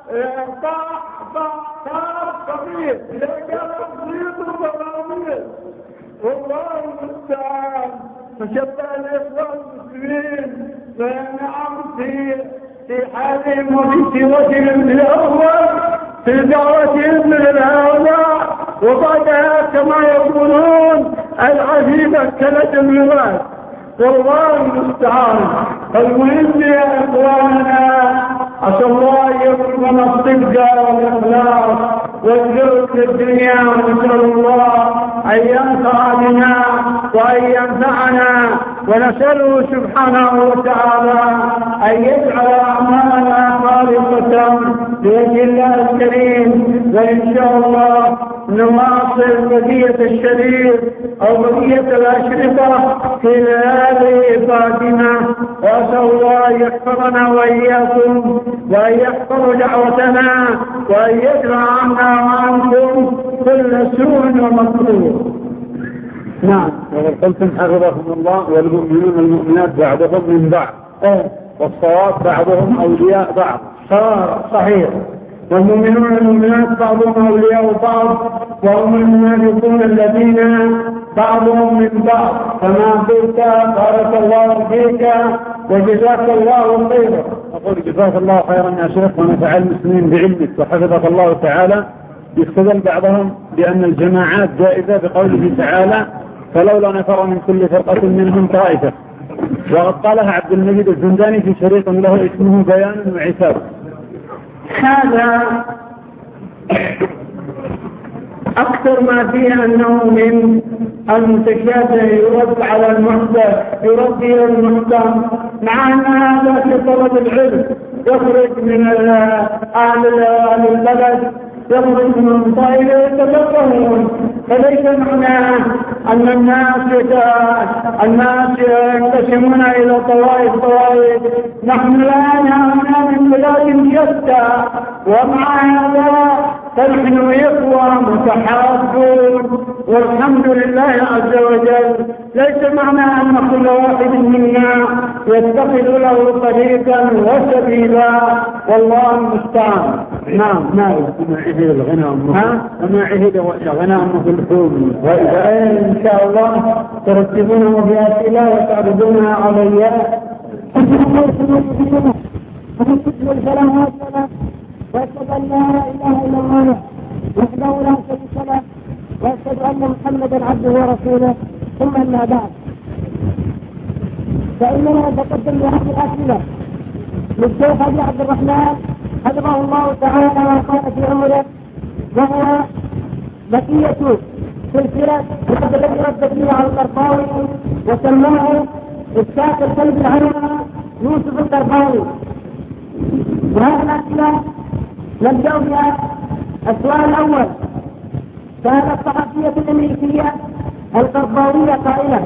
صار صغير إلى جانب صغير وضرامير. والله المستعان. فشبه الإخوان المسلمين فنعم في حالهم وفي سيرتهم الأول، في دعوتهم للهؤلاء، وبعدها كما يقولون العزيمة كلة الميراث. والله المستعان. المهم يا إخواننا، عسى الله يرزقنا الصدق والإخلاص والزهد في الدنيا، ونسأل الله أن ينفع بنا وأن ينفعنا، ونسأله سبحانه وتعالى أن يجعل أعمالنا خالصة بوجه الله الكريم. وإن شاء الله نواصل بقية الشريط أو بقية الأشرطة في ليالي فاتنة، وأسأل الله أن يحفظنا وإياكم وأن يحفظ دعوتنا وأن يدرع عنا وعنكم كل سوء ومكروه. نعم. وقلتم حفظكم الله والمؤمنون والمؤمنات بعضهم من بعض، والصواب بعضهم أولياء بعض. صحيح. والمؤمنون والمؤمنات بعضهم أولياء بعض، وهم المنافقون الذين بعضهم من بعض. كما قلت بارك الله فيك وجزاك الله خيرا. أقول جزاك الله خيرا يا شيخ، ونفع المسلمين بعلمك وحفظك الله تعالى. يستدل بعضهم بأن الجماعات جائزة بقوله تعالى فلولا نفر من كل فرقة منهم طائفة، وقد قالها عبد المجيد الزنداني في شريط له اسمه بيان وعتاب. هذا أكثر ما فيه أنه من المتشابه يرد على المحدث، يرد إلى المحكم، مع أن هذا في طلب العلم يخرج من أهل البلد، يخرج من طائفة يتفقهون. فليس معناه أن الناس ينقسمون إلى طوائف. نحن الآن هنا من بلاد شتى، ومع هذا فنحن إخوة متحابون والحمد لله عز وجل. ليس معنى أن كل واحد منا يتخذ له طريقا وسبيلا، والله المستعان. نعم. وما عهد الغنم في الحوم، إن شاء الله ترتبونه بأسئلة وتعرضونها علي. واشهد ان لا اله الا الله وحده لا شريك له، واشهد ان محمدا عبده ورسوله، ثم اما بعد، فاننا نتقدم بهذه الاسئله للشيخ ابي عبد الرحمن حفظه الله تعالى وقال في عمره، وهو بقيه سلسله الذي رد فيه على القرطاوي وسماه اسكات الكلب العلماء يوسف القرطاوي. وهذه الاسئله نبدأ بها. السؤال الأول: كانت الصحفية الأمريكية القرضاوية قائلة: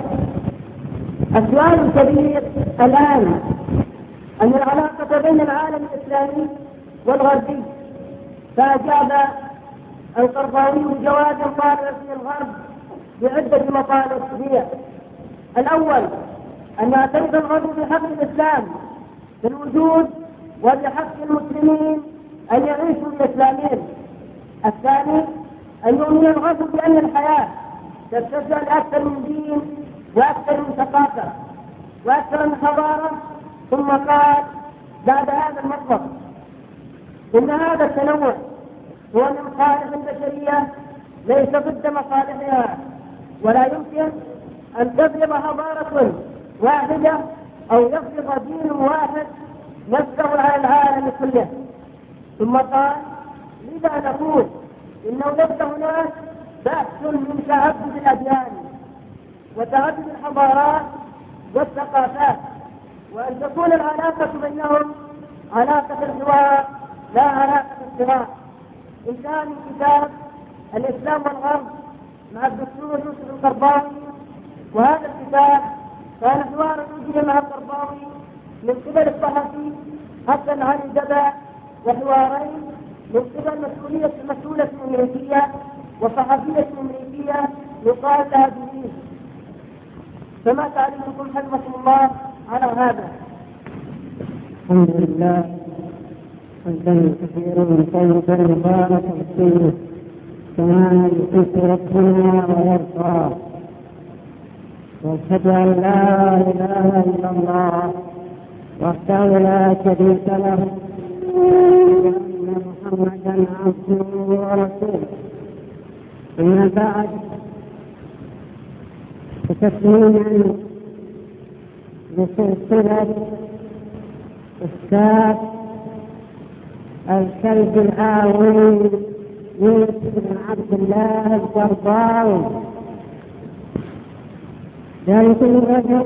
السؤال الكبير الآن أن العلاقة بين العالم الإسلامي والغربي. فأجاب القرضاوي بجواب قال في الغرب بعدة مطالب هي: الأول أن يعترف الغرب بحق الإسلام في الوجود وبحق المسلمين أن يعيشوا بإسلامهم. الثاني أن يؤمن الغرب بأن الحياة تتسع لأكثر من دين وأكثر من ثقافة وأكثر من حضارة. ثم قال بعد هذا المطلب: إن هذا التنوع هو من مصالح البشرية ليس ضد مصالحها، ولا يمكن أن تغلب حضارة واحدة أو يفرض دين واحد نفسه على العالم كله. ثم قال: لذا نقول إنه ليس هناك بأس من تعدد الأديان وتعدد الحضارات والثقافات، وأن تكون العلاقة بينهم علاقة الحوار لا علاقة الصراع. انتهى من كتاب الإسلام والغرب مع الدكتور يوسف القرضاوي. وهذا الكتاب كان حوارا أجري مع القرضاوي من قبل الصحفي حسن علي جبع، وحوارين من قبل مسؤولة أمريكية وصحفية أمريكية يقال لها بيبي. فما تعليمكم حفظكم الله على هذا؟ الحمد لله حمدا كثيرا طيبا مباركا فيه كما يحب ربنا ويرضى. واشهد ان لا اله الا الله وحده لا شريك له، وان محمدا عبده ورسوله. اما بعد، فتكميلا بسلسله اسكات الكلب الآوي يوسف بن عبد الله القرضاوي، ذلك الرجل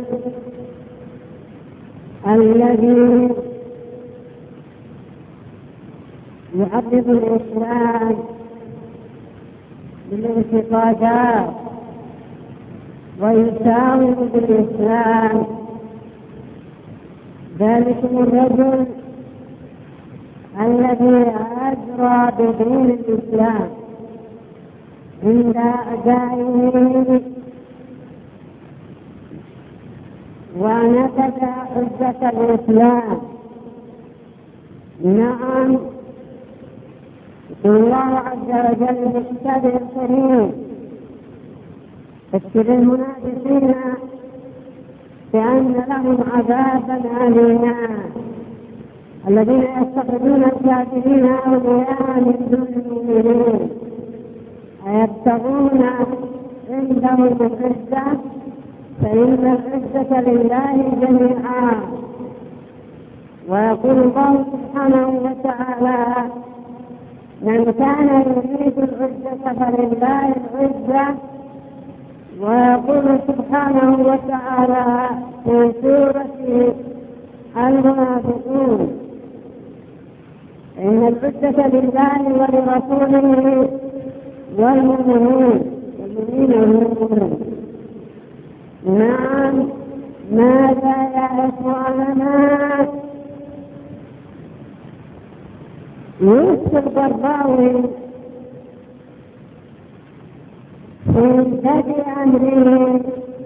الذي يعرض الإسلام بالاعتقادات ويساوم بالإسلام. ذلكم الرجل الذي أجرى بدين الإسلام عند أدائه ونفذ حجة الإسلام. نعم، الله عز وجل في كتابه الكريم بشر المنافقين بأن لهم عذابا أليما الذين يتخذون الكافرين أولياء من دون المؤمنين أيبتغون عندهم العزة فإن العزة لله جميعا. ويقول الله سبحانه وتعالى من كان يريد العزة فلله العزة. ويقول سبحانه وتعالى في سورة المنافقون إن العزة لله ولرسوله والمؤمنين والمؤمنين. نعم، ماذا يا إخواننا؟ يوسف القرضاوي في بدء أمره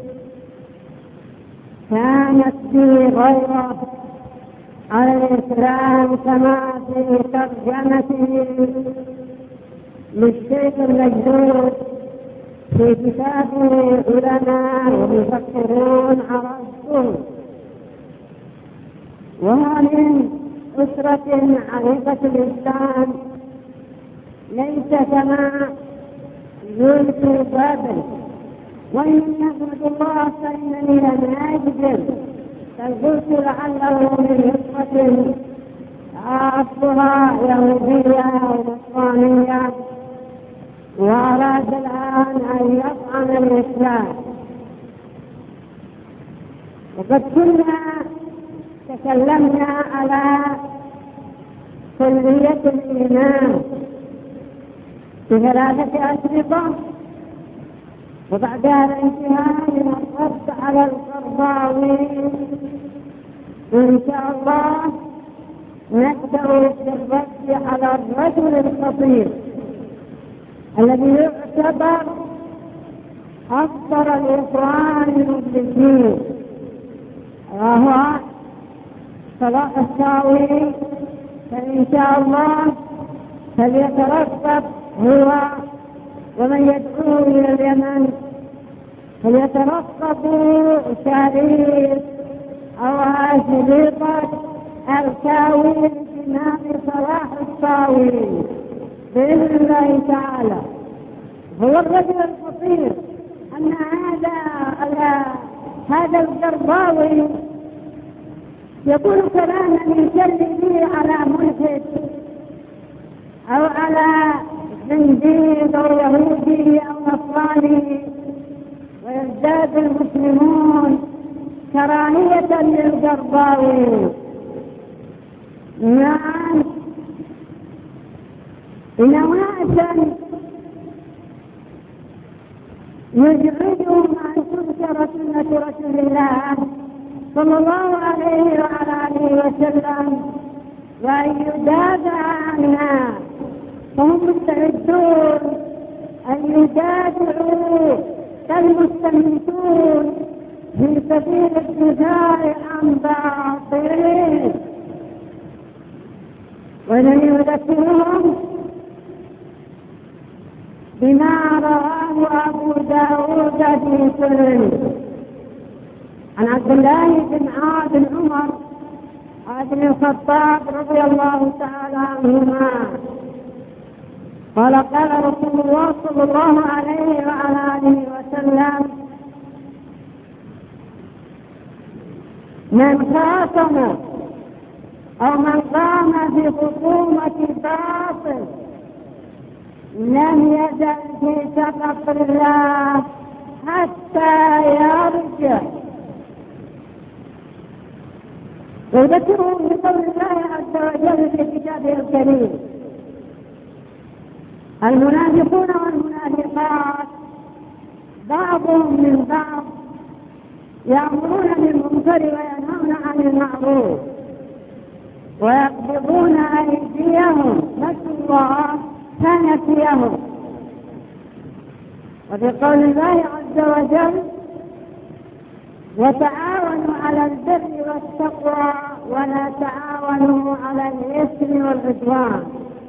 كانت في غيره على الإسلام كما في ترجمته للشيخ المجدود في كتابه علماء ومفكرون عرفتم. وهو من أسرة عريقة الإسلام ليس كما يلقي بابل. وإن يحمد الله فإنني لم أجد فقلت لعله من أسرة أصلها يهودية أو نصرانية وأراد الآن أن يطعن الإسلام. وقد كنا تكلمنا على كلية الإيمان في 3 أشرطة، وبعدها الانتهاء من الرد على القرضاوي. إن شاء الله نبدأ بالرد على الرجل الخطير الذي يعتبر أكثر الإخوان المبلسين، وهو صلاح الساوي. فإن شاء الله فليترتب هو ومن يدعوه إلى اليمن فليترقبوا شريط أو شريطة الكاوي لانتماء صلاح الساوي بإذن الله تعالى. هو الرجل الخطير أن هذا القرضاوي يقول كلاما يشري به على ملحد أو على زنديق أو يهودي أو نصراني، ويزداد المسلمون كراهية للقرضاوي. نعم، إن أناسا يجعلهم أن تذكر سنة رسول الله صلى الله عليه وعلى آله وسلم وأن يدافع عنها، فهم مستعدون أن يدافعوا كالمستميتون في سبيل الدفاع عن باطلهم، ولن يذكرهم بما رواه أبو داود في سننه عن عبد الله بن عمر بن الخطاب رضي الله تعالى عنهما قال قال رسول الله صلى الله عليه وعلى آله وسلم من خاصم أو من قام في خصومة باطل لم يزل في سخط الله حتى يرجع. وذكرهم بقول الله عز وجل في كتابه الكريم المنافقون والمنافقات بعضهم من بعض يأمرون بالمنكر وينهون عن المعروف ويقبضون أيديهم، نسوا الله فنسيهم. وفي قول الله عز وجل: وتعاونوا على البر والتقوى ولا تعاونوا على الإثم والعدوان.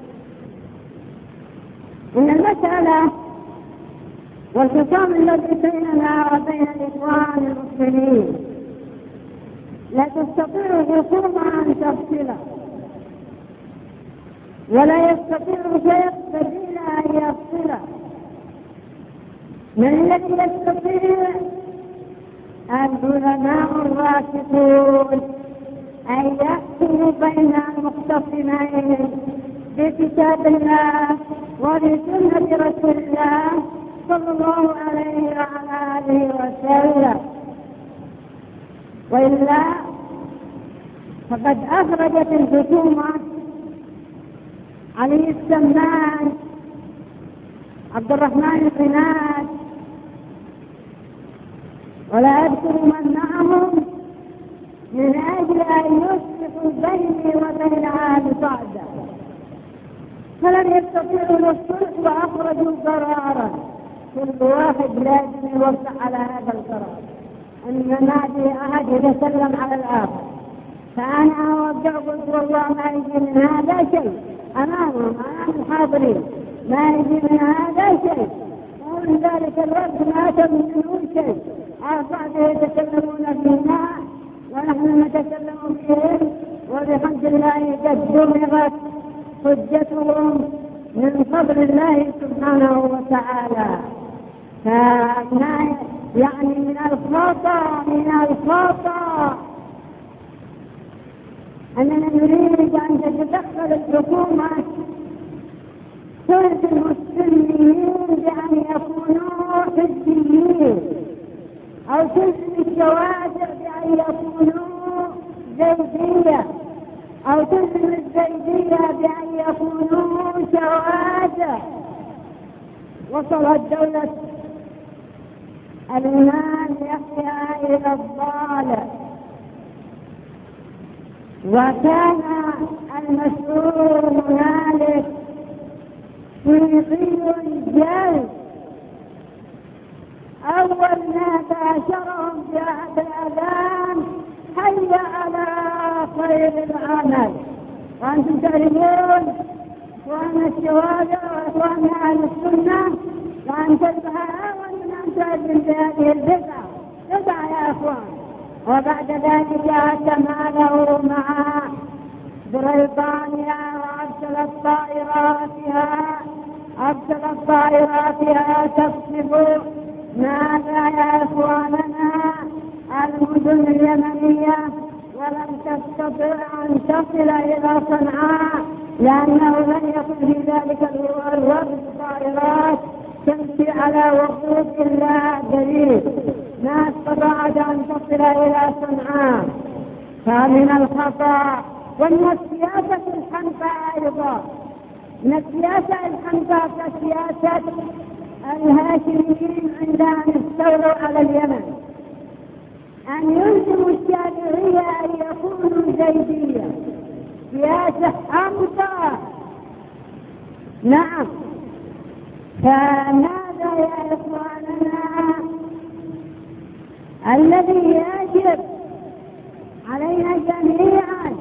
إن المسألة والخصام الذي بيننا وبين الإخوان المسلمين لا تستطيع الخصومة أن تفصله، ولا يستطيع شيخ سبيل أن يفصله. من الذي يستطيع؟ العلماء الراشدون أن يحكموا بين المختصمين بكتاب الله وبسنة رسول الله صلى الله عليه وعلى آله وسلم، وإلا فقد أخرجت الحكومة علي السمان، عبد الرحمن القناش، ولا أذكر من معهم، من أجل أن يصلحوا بيني وبين أهل صعدة، فلم يستطيعوا الصلح وأخرجوا قرارا كل واحد لازم يوقع على هذا القرار، أن ما في أحد يتسلم على الآخر. فأنا أوقع قلت والله ما يجي من هذا شيء أمامهم، أمام الحاضرين، ما يجي من هذا شيء، ومن ذلك الوقت ما تمنعوا شيء. بعضهم يتكلمون فينا ونحن نتكلم فيهم، وبحمد الله قد دمغت حجتهم من فضل الله سبحانه وتعالى. فما يعني من الخطأ أننا نريد أن تتدخل الحكومة تلزم المسلمين بأن يكونوا حزبيين، أو تلزم الشوارع بأن يكونوا زيدية، أو تلزم الزيدية بأن يكونوا شوارع. وصلت دولة الإمام يحيى إلى الضالة، وكان المسؤول هنالك صيغي جلد. أول ما باشرهم بهذا الأذان: حي على خير العمل. وأنتم تعرفون وأن الشوارع وأن أهل السنة وأن تلبها وأن تؤذن بهذه البدعة يا أخوان. وبعد ذلك تماله مع بريطانيا وأرسلت طائراتها تقصف ماذا يا إخواننا المدن اليمنية، ولم تستطع أن تصل إلى صنعاء، لأنه لم يكن في ذلك الوقت طائرات تمشي على وقود إلا قليل، ما استطاعت أن تصل إلى صنعاء. فمن الخطأ ومن السياسة الحمقاء أيضا، من السياسة الحمقاء كسياسة الهاشميين عند أن استولوا على اليمن، أن يلزموا الشافعية أن يكونوا زيدية، سياسة حمقاء. نعم. فماذا يا إخواننا الذي يجب علينا جميعا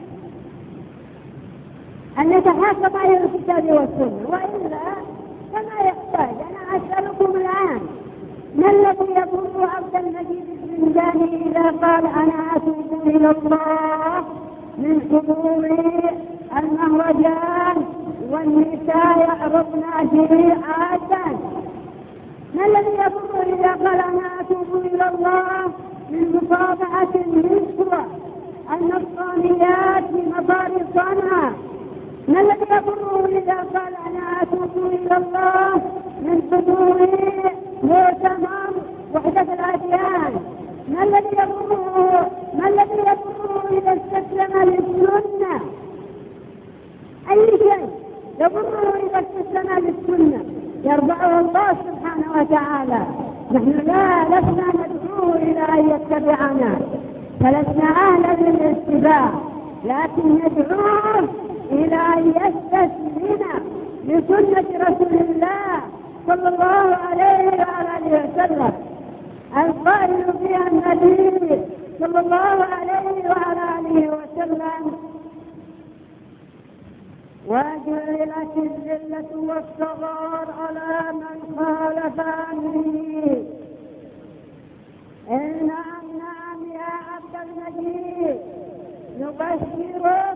أن نتحاكم إلى الكتاب والسنة، وإلا فما يحتاج. أنا أسألكم الآن: ما الذي يضر عبد المجيد الزنداني إذا قال أنا أتوب إلى الله من حضور المهرجان والنساء يعرضن شريعة؟ ما الذي يضر إذا قال أنا أتوب إلى الله من مصافحة النسوة النصرانيات في مطار صنعاء؟ ما الذي يضره إذا قال أنا أتوب إلى الله من حضور مؤتمر وحدة الأديان؟ ما الذي يضره إذا استسلم للسنة؟ أي شيء يضره إذا استسلم للسنة يرفعه الله سبحانه وتعالى. نحن لسنا ندعوه إلى أن يتبعنا، فلسنا أهلا للاتباع، لكن ندعوه إلى أن يستسلم لسنة رسول الله صلى الله عليه وعلى آله وسلم القائل فيها النبي صلى الله عليه وعلى آله وسلم: وجعلت الذلة والصغار على من خالف أمري. نعم يا عبد المجيد نبشرك،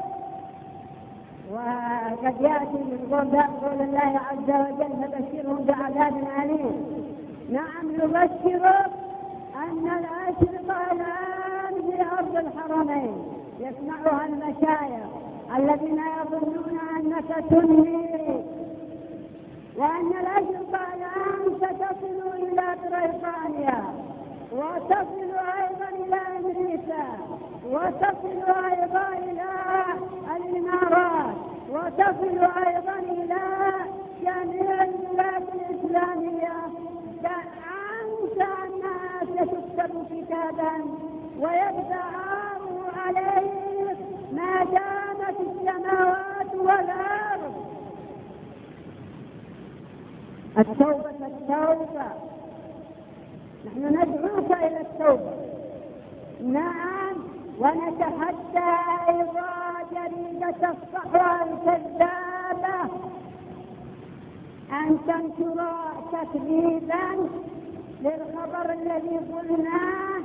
وقد يأتي من قول الله عز وجل: فبشرهم بعذاب أليم. نعم نبشرك أن الأشرطة الآن في أرض الحرمين يسمعها المشايخ الذين يظنون أنك تنهي، وأن الأشرطة الآن ستصل إلى بريطانيا، وتصل أيضا إلى أمريكا، وتصل أيضا إلى الإمارات، وتصل أيضا إلى جميع البلاد الإسلامية. أنت أنها ستكتب كتابا ويبدأ عاره عليك ما دامت السماوات والأرض. التوبة نحن ندعوك إلى التوبة. نعم، ونتحدى أيضا جريدة الصحوة الكذابة أن تنشر تكذيبا للخبر الذي قلناه،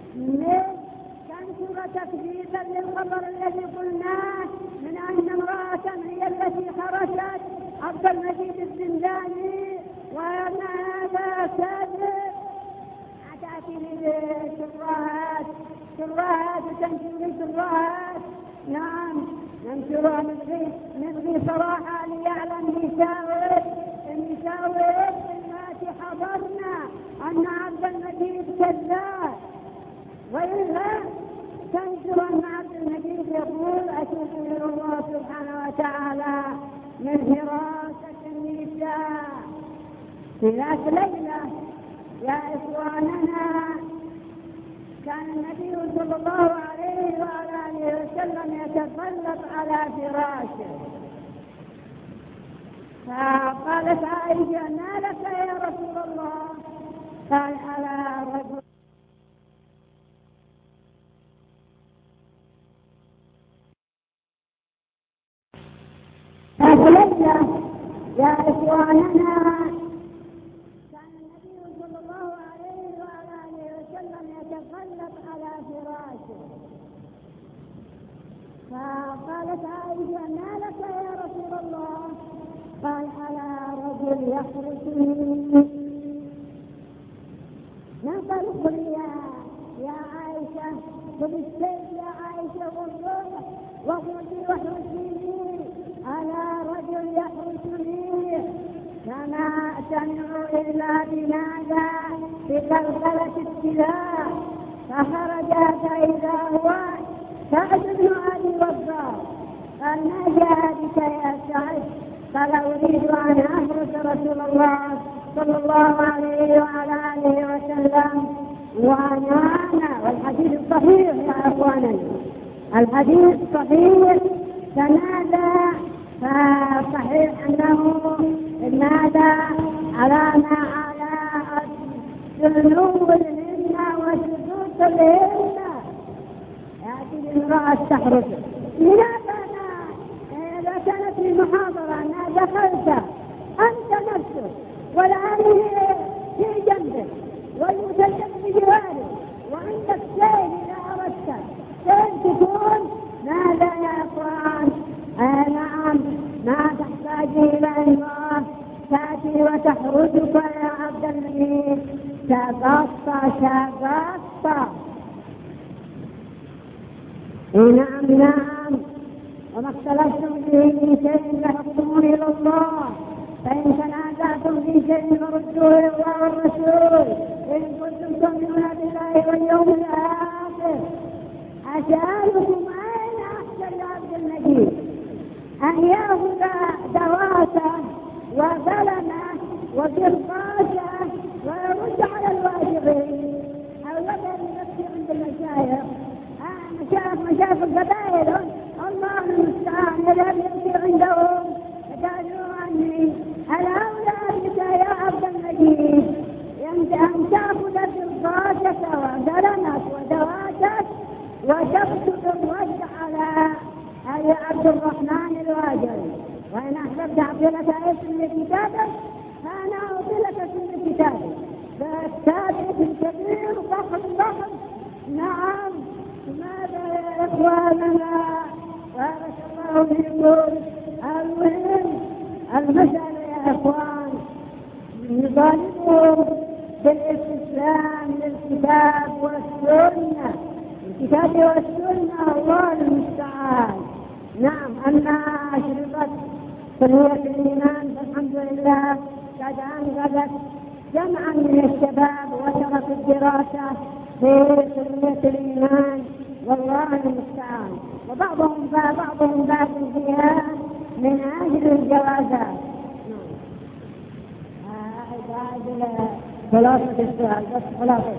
من أن امرأة هي التي حرست عبد المجيد الزنداني، وأن هذا كذب. أتأتي للشراهات وتنشر شراهات. نعم ننشرها، نبغي صراحة ليعلم نساوي الناس حضرنا أن عبد المجيد كذاب، وإلا تنشر أن عبد المجيد يقول: أتوب إلى الله سبحانه وتعالى من حراسة النساء. في ذات ليلة يا إخواننا كان النبي صلى الله عليه وعلى آله وسلم يتسلط على فراشه، فقالت عائشة: ما لك يا رسول الله؟ قال: على رجل ليلة يا إخواننا كان النبي صلى الله عليه وعلى آله وسلم يتسلط على فراشه، فقالت عائشة: ما لك يا رسول الله؟ قال: على رجل يحرسني. نقل: قل يا عائشة، قل السيف يا عائشة والروح واخرجي واحرسيني، على رجل يحرسني. فما سمعوا إلا بماذا؟ بقلقلة السلاح، فخرج فإذا هو سعد بن أبي وقاص. قال: ما جاء بك يا سعد؟ قال: أريد أن أحرس رسول الله صلى الله عليه وعلى آله وسلم وأنا. والحديث صحيح يا أخواننا، الحديث صحيح. فماذا؟ فصحيح أنه ماذا؟ على ما على الذنوب لهن وسجود لهن. يأتي الامرأة تحرس. لماذا إذا كانت في محاضرة ما دخلت أنت نفسك والآن في جنبك والمسلم بجوارك وعندك شيء إذا أردت شيء تكون ماذا يا أخوان؟ نعم، ما تحتاج إلى امرأة تأتي وتحرسك يا عبد المجيد. شغطت. نعم. وما اختلفتم به من شيء فحكمه إلى الله، فإن تنازعتم في شيء فردوه إلى الله والرسول إن كنتم تؤمنون بالله واليوم الآخر. أسألكم أين أحسن عبد المجيد أن يأخذ دواء وبالقاسة ويرد على الواجبين. أولا نفسي عند المشايخ مشايخ القبائل الله المستعان يذهب يمشي عندهم قالوا عني الأولى بك يا عبد المجيد أن تأخذ بالقاسة وقلمك ودواتك وتقصد الرد على عبد الرحمن الواجري. وإن أحببت أعطي لك اسم لكتابك فأنا أعطي لك اسم لكتابك. فالتابع الكبير ضخم نعم. ماذا يا إخواننا بارك الله فيكم. المهم المسألة يا إخوان نطالبهم بالاستسلام للكتاب والسنة. الكتاب والسنة الله المستعان. نعم. أما أشرطت كلية الإيمان فالحمد لله قد أنقذت جمعا من الشباب وترك الدراسة في كلية الإيمان والله المستعان. وبعضهم باق فيها من أجل الجوازات. هذا خلاصة السؤال بس خلاصة.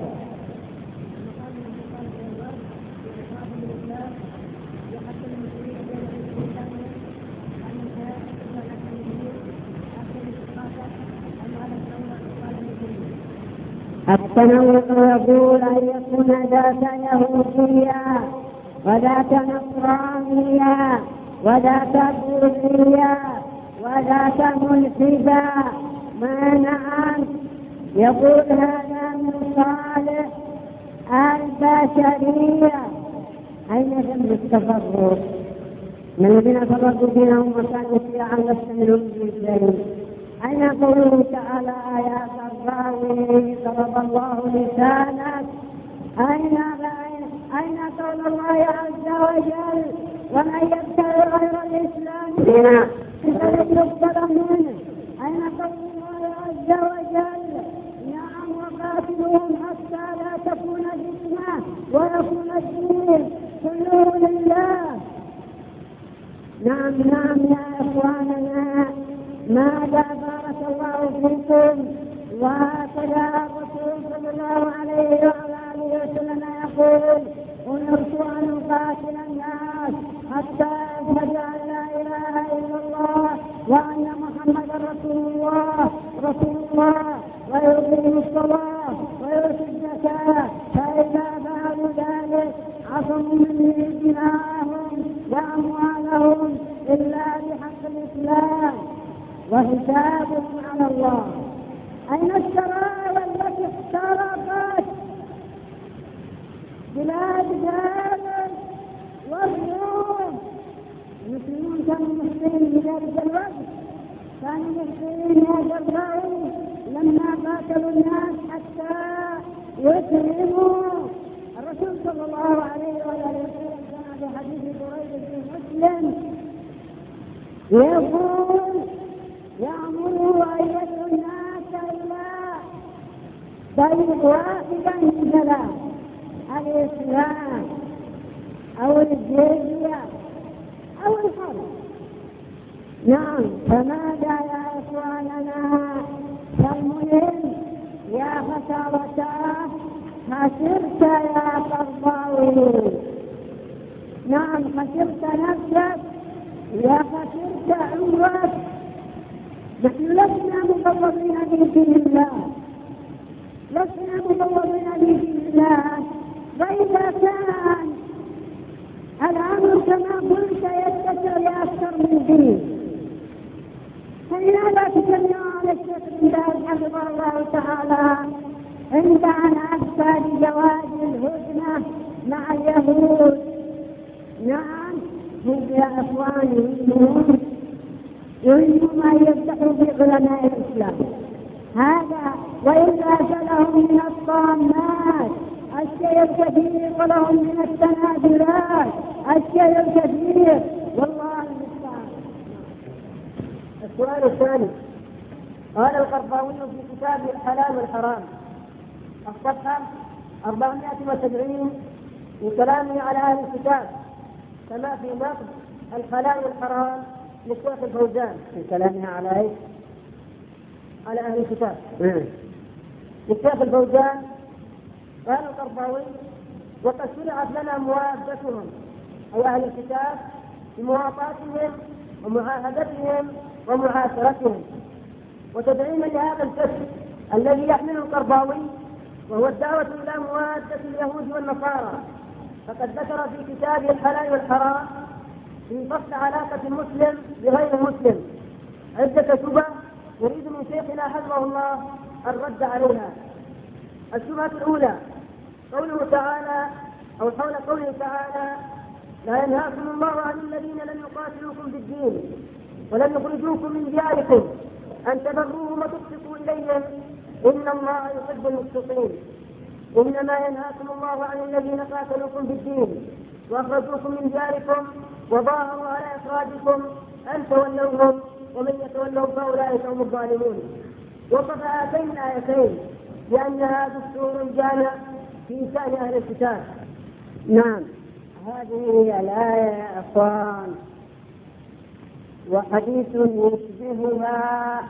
التنوع يقول أن يكون ذات يهودية وذات نصرانية وذات بوذية وذات ملحدة. ما نعم يقول هذا من صالح البشرية. أين ذنب التفرق؟ من الذين فرقوا دينهم وكانوا شيعا لست منهم في شيء. أين قوله تعالى يا قرضاوي ضرب الله لسانك؟ أين قول الله عز وجل ومن يبتغي غير الإسلام دينا فلن يقبل منه؟ أين قول الله عز وجل نعم وقاتلوهم حتى لا تكون فتنة ويكون الدين كله لله. نعم يا إخواننا. ماذا بارك الله فيكم. وهكذا الرسول صلى الله عليه وعلى آله وسلم يقول أمرت أن أقاتل الناس حتى أشهد أن لا إله إلا الله وأن محمدا رسول الله ويقيم الصلاة ويؤتي الزكاة فإذا فعلوا ذلك عصموا مني دماءهم وأموالهم إلا بحق الإسلام وحسابهم على الله. أين الشرائع التي اخترقت بلاد فارس والروم؟ المسلمون كانوا مسلمين في ذلك الوقت، كانوا مسلمين يا جبراء لما قاتلوا الناس حتى يسلموا. الرسول صلى الله عليه وسلم كما في حديث بريدة في مسلم يقول يأمر أن يدعو الناس إلى طريق واحدا من ثلاث: الإسلام أو الجزية أو الحرب. نعم. فماذا يا إخواننا؟ فالمهم يا خسارتاه خسرت يا قرضاوي. نعم خسرت نفسك يا خسرت عمرك. نحن لسنا مفوضين بدين الله، لسنا مفوضين بدين الله. فإذا كان الأمر كما قلت يتسع لأكثر من دين فلماذا تجمعوا على الشيخ بن باز حفظه الله تعالى عند أن أفتى بجواز الهدنة مع اليهود؟ نعم هم يا إخواني يريدون أن يفتحوا بعلماء الإسلام هذا، وإلا فلهم من الطامات الشيء الكثير ولهم من التنازلات الشيء الكثير والله المستعان. السؤال الثاني: قال القرضاوي في كتابه الحلال والحرام الصفحة 470 في كلامه على أهل الكتاب كما في نقد الحلال والحرام للشيخ الفوزان في كلامه على على أهل الكتاب. الشيخ الفوزان قال القرضاوي: وقد شرعت لنا موادتهم أي أهل الكتاب بمواطاتهم ومعاهدتهم ومعاشرتهم. وتدعيما لهذا الفكر الذي يحمل القرضاوي وهو الدعوة إلى موادة اليهود والنصارى، فقد ذكر في كتابه الحلال والحرام في فصل علاقة المسلم بغير المسلم عدة شبه يريد من شيخنا حفظه الله الرد عليها. الشبهة الأولى قوله تعالى أو حول قوله تعالى: لا ينهاكم الله عن الذين لم يقاتلوكم في الدين ولم يخرجوكم من دياركم أن تبروهم وتقسطوا إليهم إن الله يحب المقسطين. إنما ينهاكم الله عن الذين قاتلوكم في الدين وأخرجوكم من دياركم وظاهروا على إخراجكم أن تولوهم ومن يتولوا فأولئك هم الظالمون. وصف هاتين الآيتين لأنها دستور جامع في شأن أهل الكتاب. نعم، هذه الآية يا أخوان وحديث يشبهها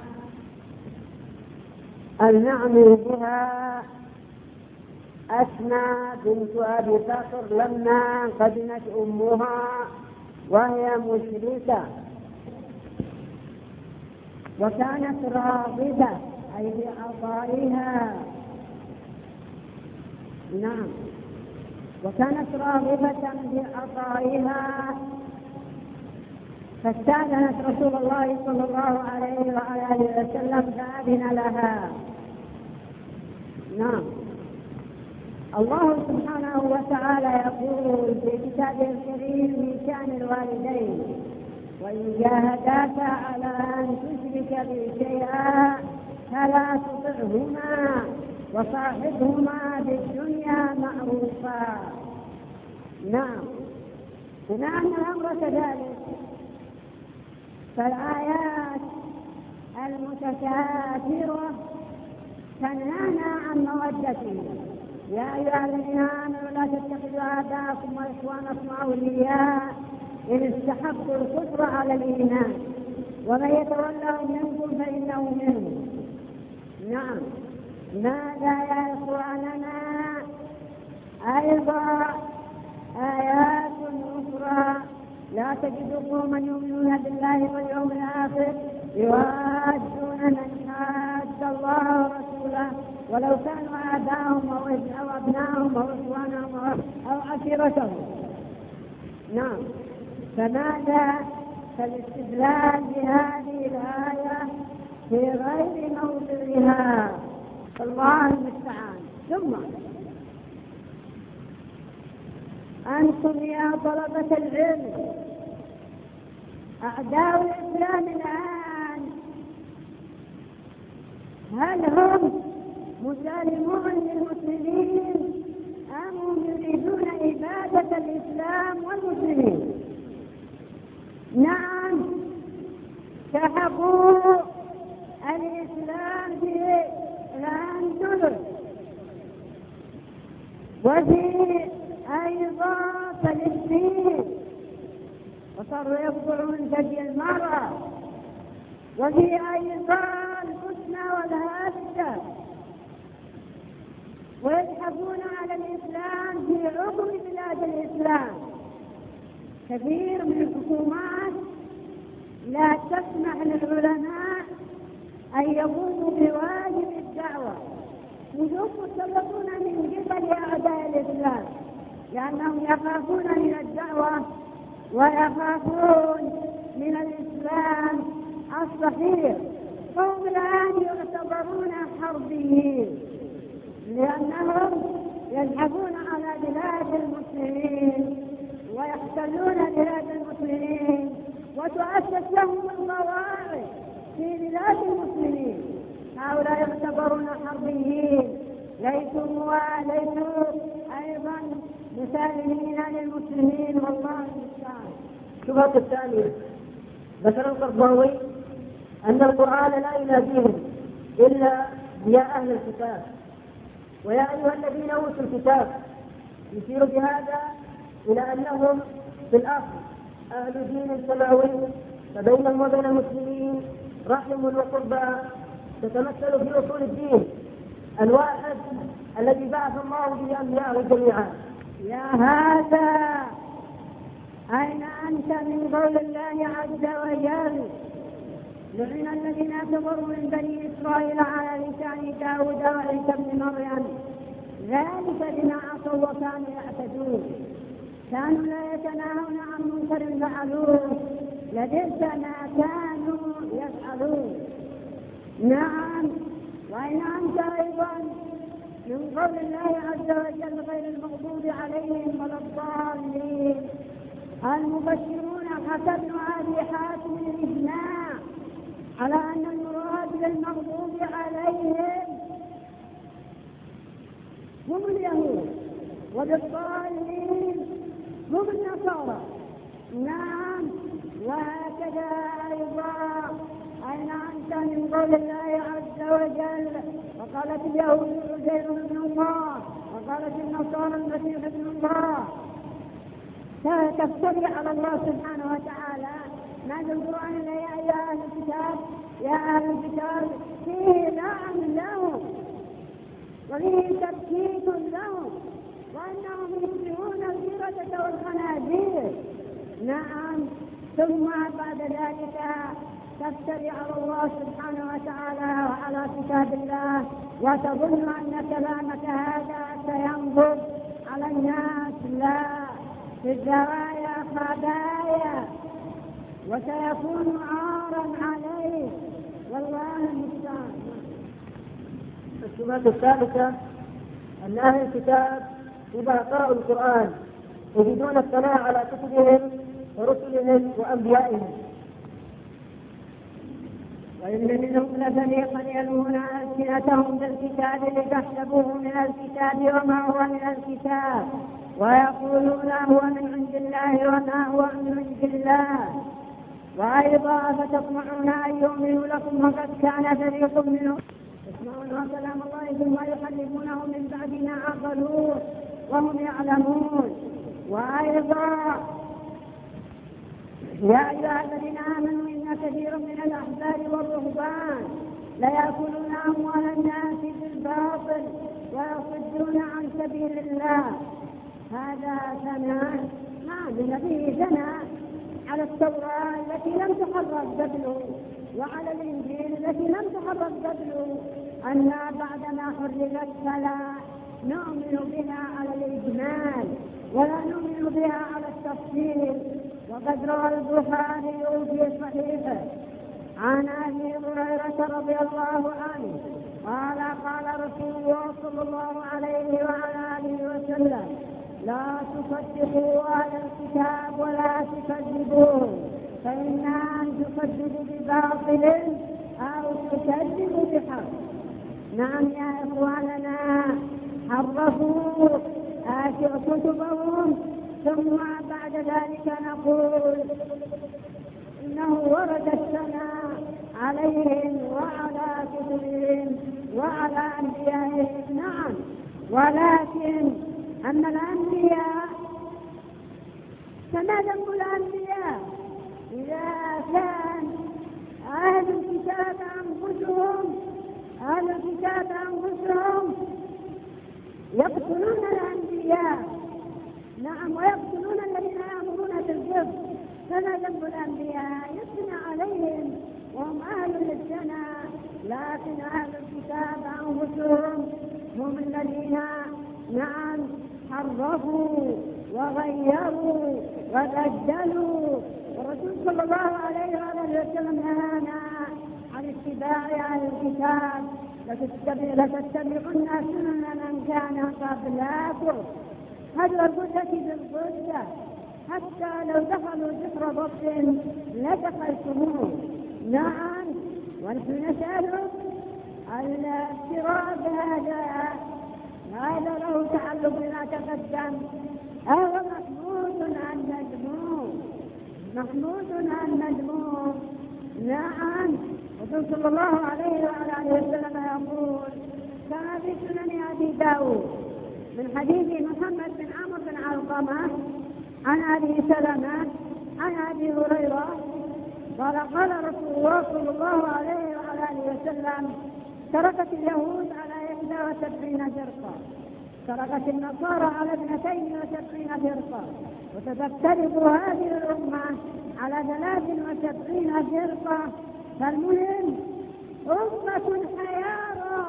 المعني بها أسماء بنت أبي بكر لما قدمت أمها وهي مشركة وكانت راغبة أي بعطائها. نعم، وكانت راغبة بعطائها فاستأذنت رسول الله صلى الله عليه وآله وسلم فأذن لها. نعم، الله سبحانه وتعالى يقول في كتابه الكريم من شأن الوالدين: وإن جاهداك على أن تشرك بي شيئا فلا تطعهما وصاحبهما في الدنيا معروفا. نعم، بما أن الأمر كذلك فالآيات المتكاثرة تنهانا عن مودته. يا أيها الذين آمنوا لا تتخذوا آباءكم وإخوانكم أولياء إن استحبوا الكفر على الإيمان ومن يتولهم منكم فإنه منهم. نعم، ماذا يا إخواننا أيضا آيات أخرى: لا تجد قوما يؤمنون بالله واليوم الآخر يوادون من حاد الله ورسوله ولو كانوا آباءهم أو أبناءهم أو إخوانهم أو عشيرتهم. نعم، فماذا فالاستدلال بهذه الآية في غير موضعها، الله المستعان. ثم أنتم يا طلبة العلم أعداء الإسلام الآن هل هم مسالمون للمسلمين أم هم يريدون إبادة الإسلام والمسلمين؟ نعم، سحقوا الإسلام في الأندلس وفي أيضا فلسطين وصاروا يقطعون ثدي المرأة وفي أيضا البوسنة والهرسك ويزحفون على الإسلام في عقب بلاد الإسلام. كثير من الحكومات لا تسمح للعلماء أن يقوموا بواجب الدعوة وهم مسلطون من قبل أعداء الإسلام لأنهم يخافون من الدعوة ويخافون من الإسلام الصحيح. فهم الآن يعتبرون حربيين لأنهم يذهبون على بلاد المسلمين ويحتلون بلاد المسلمين وتؤسس لهم القواعد في بلاد المسلمين. هؤلاء يعتبرون حربيين، ليسوا أيضا مسالمين للمسلمين والله المستعان. الشبهة الثانية ذكر القرضاوي أن القرآن لا يناديهم إلا يا أهل الكتاب ويا أيها الذين أوتوا الكتاب، يشير بهذا إلى أنهم في الأصل أهل دين سماوي فبينهم وبين المسلمين رحم وقربى تتمثل في أصول الدين الواحد الذي بعث الله به أنبياءه جميعا. يا هذا أين أنت من قول الله عز وجل لعن الذين كفروا من بني إسرائيل على لسان داود وعيسى بن مريم ذلك بما عصوا وكانوا يعتدون كانوا لا يتناهون عن منكر فعلوه لبئس ما كانوا يفعلون. نعم. وأين أنت أيضا من قول الله عز وجل غير المغضوب عليهم ولا الضالين المبشرون حتى ابن أبي حاتم الإجماع على أن المراد بالمغضوب عليهم هم اليهود وبالضالين هم النصارى. نعم. وهكذا أيضا أين أنت من قول الله عز وجل وقالت اليهود عزير ابن الله وقالت النصارى المسيح ابن الله تفتري على الله سبحانه وتعالى. ماذا القرآن يا أهل الكتاب يا أهل الكتاب فيه لعن لهم وفيه تبكيت لهم وأنهم يشبهون القردة والخنازير. نعم. ثم بعد ذلك تفتري على الله سبحانه وتعالى وعلى كتاب الله وتظن أن كلامك هذا سينضب على الناس. لا، في الزوايا خبايا وسيكون عارا عليه والله المستعان. الشبهة الثالثة أن أهل الكتاب إذا قرأوا القرآن يجدون الثناء على كتبهم ورسلهم وأنبيائهم. وإن منهم لفريقا يلوون ألسنتهم بالكتاب لتحسبوه من الكتاب وما هو من الكتاب ويقولون هو من عند الله وما هو من عند الله. وأيضا فتطمعون أن يؤمنوا لكم وقد كان فريق منهم يسمعون كلام الله ثم يحرفونه من بعد ما عقلوه وهم يعلمون. وأيضا يا أيها الذين آمنوا إن كثير من الأحبار والرهبان ليأكلون أموال الناس بالباطل ويصدون عن سبيل الله. هذا ثناء ما به ثناء على التوراة التي لم تحرف قبله وعلى الإنجيل التي لم تحرف قبله أنها بعدما حرفت فلا نؤمن بها على الإجمال ولا نؤمن بها على التفصيل. وقد روى البخاري في صحيحه عن أبي هريرة رضي الله عنه قال قال رسول الله صلى الله عليه وعلى آله وسلم لا تصدقوا أهل الكتاب ولا تكذبوه فإنها أن تكذب بباطل أو تكذب بحق. نعم يا إخواننا حرفوا كتبهم ثم بعد ذلك نقول إنه ورد الثناء عليهم وعلى كتبهم وعلى أنبيائهم. نعم. ولكن أما الأنبياء فما ذنب الأنبياء إذا كان أهل الكتاب أنفسهم يقتلون الأنبياء. نعم. ويقتلون الذين يأمرون بالقسط فما ذنب الأنبياء يثنى عليهم وهم أهل للثناء. لكن أهل الكتاب أنفسهم هم الذين نعم حرفوا وغيروا وبدلوا. والرسول صلى الله عليه وسلم نهانا عن اتباع أهل الكتاب لتتبعن سنن من كان قبلكم هذا الغدة بالغدة حتى لو دخلوا جسر ضب لدخلتموه. نعم. ونحن نسألهم الافتراء هذا له تعلق بما تقدم هو محمود عن مذموم. نعم. الرسول صلى الله عليه وعلى آله وسلم يقول كما في سنن أبي داود من حديث محمد بن عمرو بن علقمة عن أبي سلمة عن أبي هريرة قال رسول الله صلى الله عليه وعلى آله وسلم: تركت اليهود على 71 فرقة، تركت النصارى على 72 فرقة، وستفترق هذه الأمة على 73 فرقة. فالمهم أمة حيارى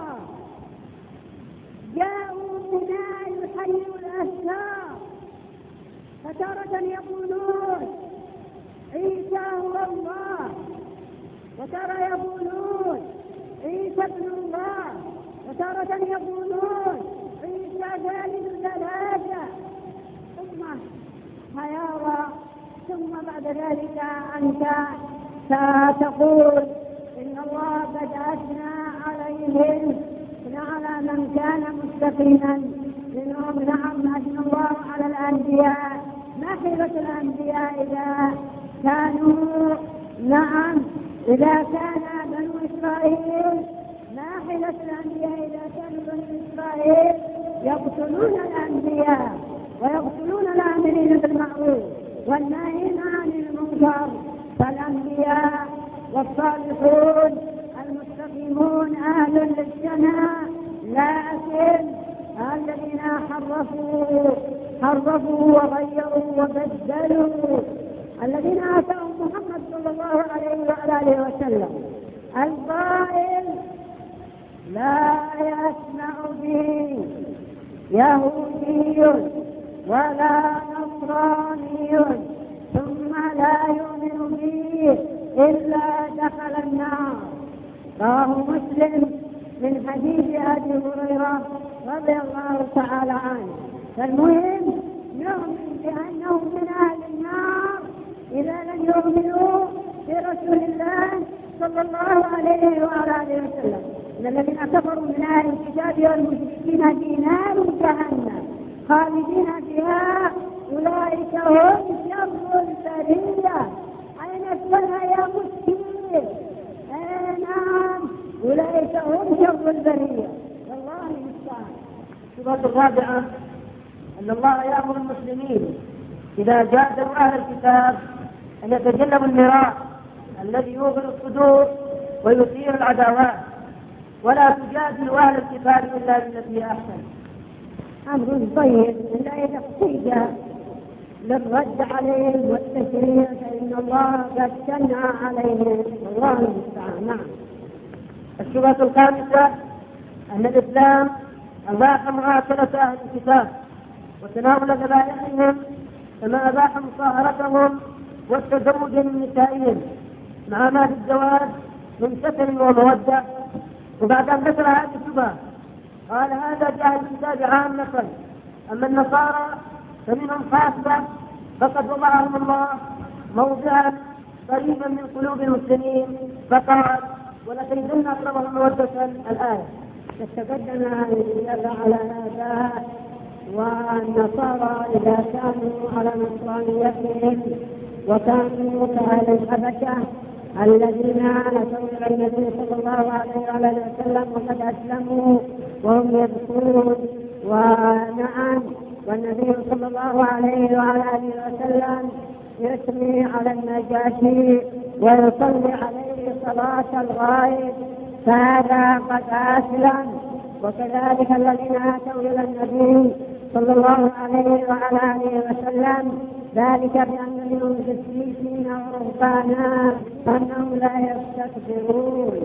جاءوا بنا يحيوا الأشجار، فتارة يقولون عيسى هو الله، وتارة يقولون عيسى ابن الله، وتارة يقولون عيسى ثالث ثلاثة. أمة حيارى. ثم بعد ذلك أنت ستقول إن الله قد أثنى عليهم على من كان مستقيما منهم. نعم، أثنى الله على الأنبياء. ما حيلة الأنبياء إذا كانوا إذا كان بنو إسرائيل، ما حيلة الأنبياء إذا كانوا بنو إسرائيل يقتلون الأنبياء ويقتلون الآمرين بالمعروف والناهين عن المنكر. فالأنبياء والصالحون المستقيمون أهل للجنة، لكن الذين حرفوا وغيروا وبدلوا، الذين آتاهم محمد صلى الله عليه وعلى آله وسلم القائل: لا يسمع به يهودي ولا نصراني ثم لا يؤمن به إلا دخل النار. رواه مسلم من حديث أبي هريرة رضي الله تعالى عنه. فالمهم نؤمن بأنهم من أهل النار إذا لم يؤمنوا برسول الله صلى الله عليه وعلى آله وسلم. إن الذين كفروا من أهل الكتاب والمشركين في نار جهنم خالدين فيها أولئك هم شر البرية. أين اسمها يا مسكين؟ نعم، أولئك هم شر البرية. والله المستعان. الصفة الرابعة أن الله يأمر المسلمين إذا جادلوا أهل الكتاب أن يتجنبوا المراء الذي يوغل الصدور ويثير العداوات، ولا تجادلوا أهل الكتاب إلا بالتي أحسن. أمر طيب، لا يحتاج للرد عليهم والتشريع، فإن الله قد شنع عليهم. الله المستعان. نعم. الشبهة الخامسة أن الإسلام أباح معاكلة أهل الكتاب وتناول ذبائحهم، كما أباح مصاهرتهم والتزوج من نسائهم مع ما في الزواج من ستر ومودة. وبعد أن ذكر هذه الشبهة قال: هذا جاء الكتاب عامة، أما النصارى فمنهم خاصة، فقد وضعهم الله موضعا قريبا من قلوب المسلمين، فقال: ولتجدن أقربهم مودة. الآية. تتقدم على هذا. والنصارى إذا كانوا على نصرانيتهم وكانوا كأهل الحبشة الذين أتوا إلى النبي صلى الله عليه وسلم وقد أسلموا وهم يذكرون. ونعم، والنبي صلى الله عليه وآله وسلم يثني على النجاشي ويصلي عليه صلاة الغائب، فهذا قد أسلم. وكذلك الذين أتوا إلى النبي صلى الله عليه وعلى آله وسلم ذلك بأن منهم قسيسين ورهبانا أنهم لا يستكبرون.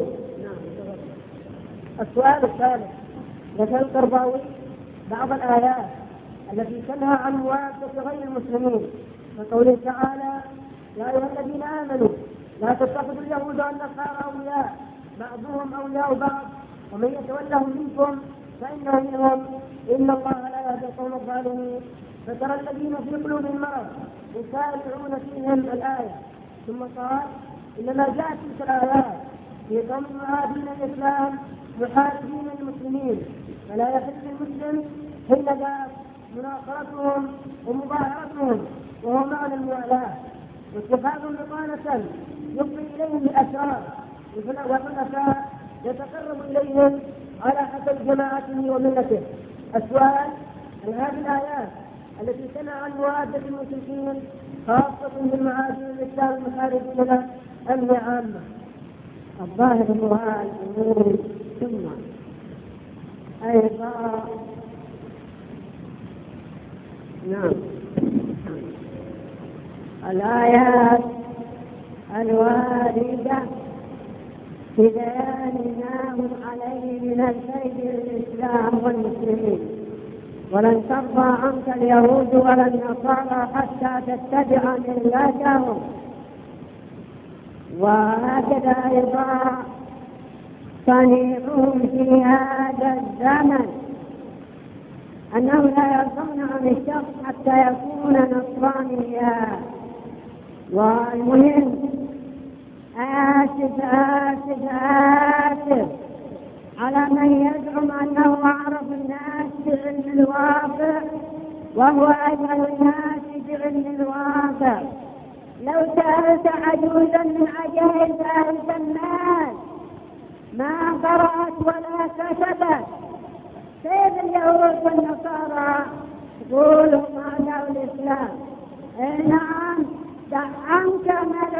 السؤال الثالث: ذكر القرضاوي بعض الآيات التي تنهى عن مواساة غير المسلمين، كقوله تعالى: يا أيها الذين آمنوا لا تتخذوا اليهود والنصارى أولياء بعضهم أولياء بعض ومن يتولهم منكم فإنه منهم إن الله لا يهدي القوم الظالمين. فترى الذين في قلوبهم مرض يسارعون فيهم. الآية. ثم قال: إنما جاءت تلك الآيات في قوم معادين الإسلام محاربين المسلمين، فلا يحل المسلم حين ذاك مناصرتهم ومظاهرتهم، وهو معنى الموالاة، واتخاذ بطانة يفضي إليهم بالأسرار وحنفاء يتقرب إليهم على حسب جماعته وملته. السؤال: هل هذه الآيات التي تنهى عن موادة المشركين خاصة بالمعادين الإسلام المحاربين له أم عامة؟ الظاهر هو الأمور ثم أيضا نعم الآيات الواردة في بيان ما هم عليه من الكيد للإسلام والمسلمين. ولن ترضى عنك اليهود ولا النصارى حتى تتبع ملتهم. وهكذا أيضا صنيعهم في هذا الزمن أنهم لا يرضون عن الشخص حتى يكون نصرانيا. والمهم آسف على من يزعم أنه أعرف الناس بعلم الواقع وهو أجهل الناس بعلم الواقع. لو سألت عجوزا من عجائز أهل الناس ما قرأت ولا كتبت كيف اليهود والنصارى يقولوا أعداء الإسلام. نعم دعمك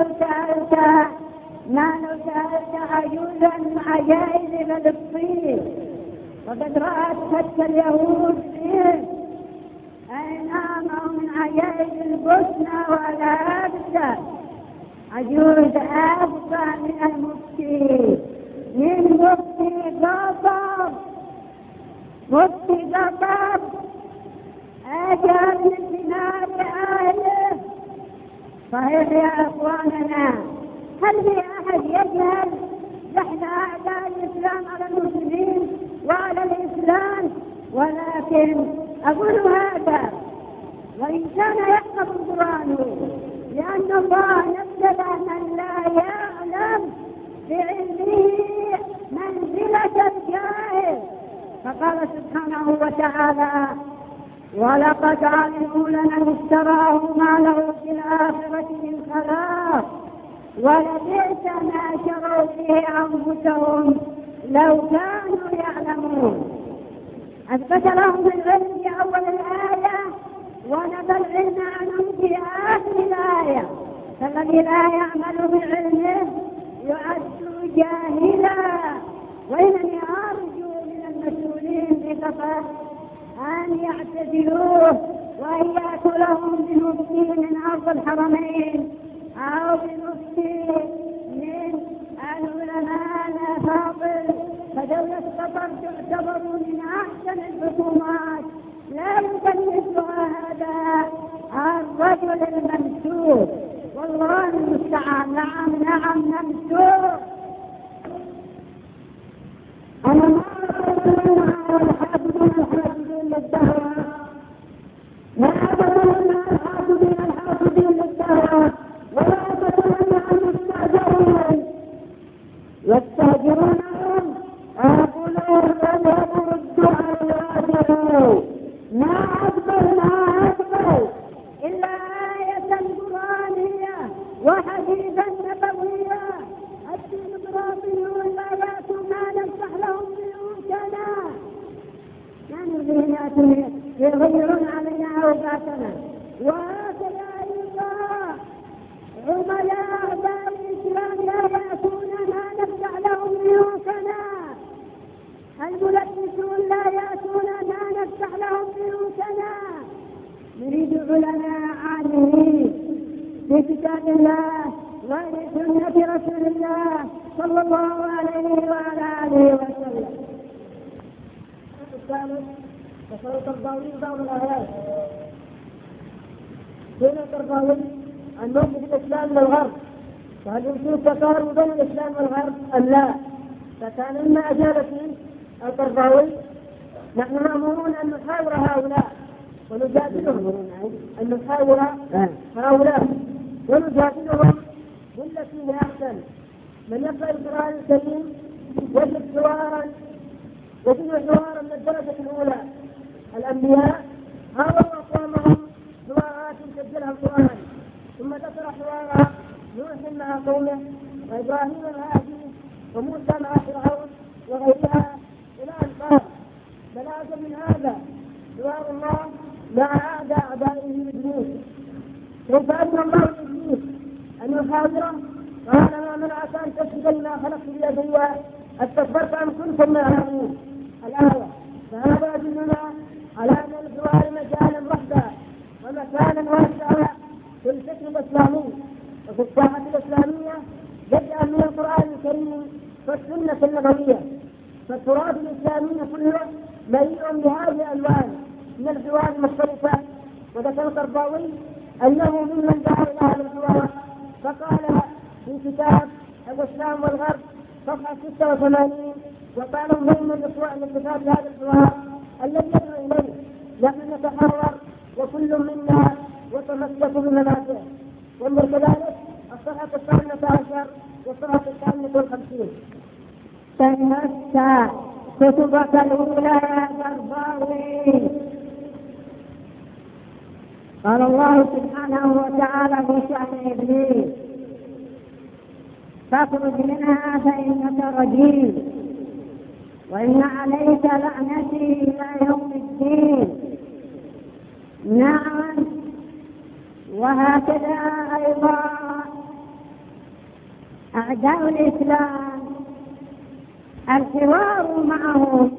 ما لو سألت عجوزا من عجائز فلسطين وقد رأت حتى اليهود فيه. نعم من عجائز البوسنة والهبسة عجوز أبقى من المفتي مفتي قطر أجل من دماء أهله. صحيح يا أخواننا، هل في أحد يجهل نحن أعداء الإسلام على المسلمين وعلى الإسلام؟ ولكن أقول هذا وإن كان يحفظ القرآن لأن الله نزل من لا يعلم بعلمه منزلة الجاهل. فقال سبحانه وتعالى ولقد علموا لمن اشتراه ما له في الآخرة من خلاق ولبئس ما شروا به أنفسهم لو كانوا يعلمون. أثبت لهم العلم في أول الآية ونبى العلم عنهم في آخر الآية. فالذي لا يعمل بعلمه يعد جاهلا. وإنني أرجو من المسؤولين في قطر أن يعتذروه وأن يأتوا لهم بمفتي من أرض الحرمين أو بمفتي من العلماء الأفاضل. فدولة قطر تعتبر من أحسن الحكومات لا يكلفها هذا الرجل الممسوك. والله المستعان. نعم ممسوك. أنا ما أقول على الحافظين للدهر، ما أقول الحافظين للدهر، ولا أقول عن يستهجرونهم. أقولون اذهبوا ردوا على الواجهوا. ما أقبل إلا آية قرآنية وحديثا نبوية. الديمقراطيون لا يأتوا ما نفتح لهم بيوتنا. يعني يغيرون علينا أوقاتنا. وهكذا أيضا عملاء أعداء الإسلام لا يأتون ما نفتح لهم بيوتنا. الملبسون لا يأتون ما نفتح لهم بيوتنا. نريد علماء عالمين في كتاب الله وسنة رسول الله صلى الله عليه وعلى آله وسلم. الثالث تصور التربوي بعض الآيات. دون التربوي أن نوصف الإسلام للغرب، وهل يمكن تقارب بين الإسلام والغرب أم لا؟ فكان إما أجابة التربوي نحن مأمورون أن نحاور هؤلاء ونجادلهم، أن نحاور هؤلاء ونجادلهم بالتي هي أحسن. من يقرأ القرآن الكريم يجد حوارا من الدرجة الأولى. الأنبياء هاوروا أقوامهم حوارات سجلها القرآن، ثم ذكر حوار نوح مع قومه وإبراهيم الهادي وموسى مع فرعون وغيرها إلى أن قال بلاغا من هذا حوار الله مع أعدائه إبليس. كيف أمر الله إبليس أن يحاوره قال ما منعك أن تسجد لما خلقت بيدي استكبرت أم كنتم من العالمين. الآية. فهذا يدلنا على أن الحوار مجالا وحدا ومكانا واسعا في الفكر الإسلامي وفي الساحة الإسلامية بدءا من القرآن الكريم والسنة النبوية. فالتراث الإسلامي كله مليء بهذه الألوان من الحوار المختلفة. وذكر القرضاوي أنه ممن دعا إلى هذا الحوار فقال في كتاب الإسلام والغرب صفحة 86 وقال مهم الاتفاق بهذا الحوار الذي يدعو إليه نحن نتحرر وكل منا يتمسك بمنافعه. ومن كذلك الصفحة 12 والصفحة 52. تنسى كتبك الأولى يا قرضاوي. قال الله سبحانه وتعالى في شأن إبليس فاخرج منها فإنك رجيم وإن عليك لعنتي إلى يوم الدين. نعم. وهكذا أيضا أعداء الإسلام الحوار معهم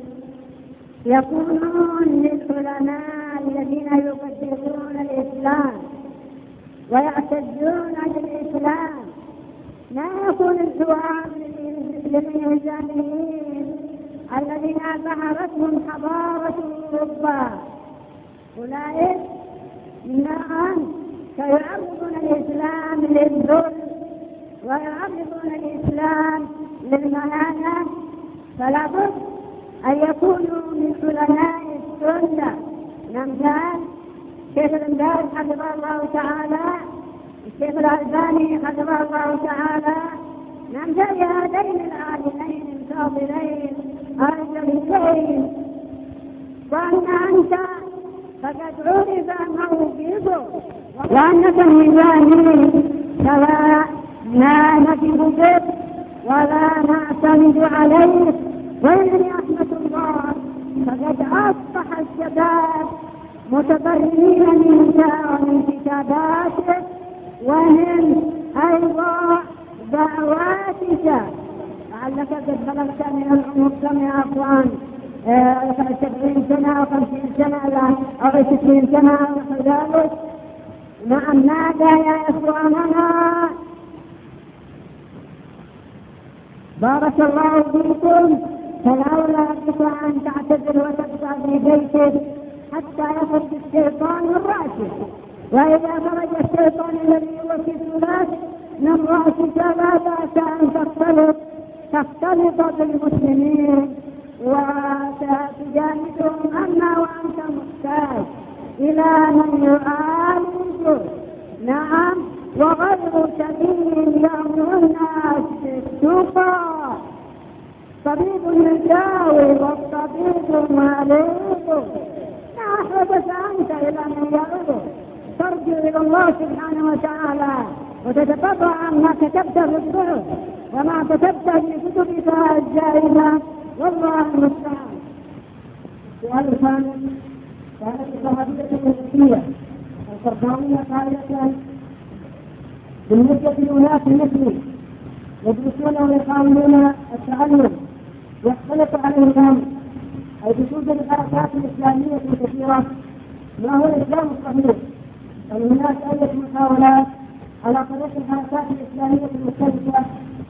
يكونون للعلماء الذين يقدرون الإسلام ويعتزون بالإسلام. لا يكون الحوار للإنسانيين الذين ظهرتهم حضارة أوروبا. أولئك نعم سيعرضون الإسلام للذل ويعرضون الإسلام للمهانة. فلا بد أن يكونوا من علماء السنة نمثال الشيخ الإمداد حفظه الله تعالى، الشيخ الألباني حفظه الله تعالى، نمثال هذين العالمين الفاضلين الجليلين. وأن أنت فقد عرف موقفه وأنك ميزاني سواء ما نجد بك ولا نعتمد عليك. وإنني أحمد الله فقد أصبح الشباب متبرئين منك ومن كتاباتك ومن أيضا دعواتك. لعلك قد بلغت من العمر كم يا أخوان 70 سنة أو 50 سنة أو 60 سنة أو ذلك. نعم. ماذا يا إخواننا؟ بارك الله فيكم. فلولا بك أن تعتذر وتبقى في بيتك حتى يخرج الشيطان من رأسك. وإذا خرج الشيطان الذي يوسوس لك من رأسك لا بأس أن تختلط بالمسلمين وتجاهدهم أما وأنت محتاج إلى من يعالج. نعم. وغير سبيل يأمر الناس بالتقى. طبيب يداوي والطبيب مريض. لا حدث أنت إلى من يعود ترجع إلى الله سبحانه وتعالى وتتقطع عما كتبت في الصحف وما كتبت في كتبك الجائزة. والله المستعان. السؤال الثاني. كانت الصحابية النبوية القرضاوية قائلة بالنسبة لأناس مثلي يدرسون ويحاولون التعلم يختلف عليهم الأمر أي بوجود الحركات الإسلامية الكثيرة. ما هو الإسلام الصحيح؟ هناك عدة محاولات على طريق الحركات الإسلامية المختلفة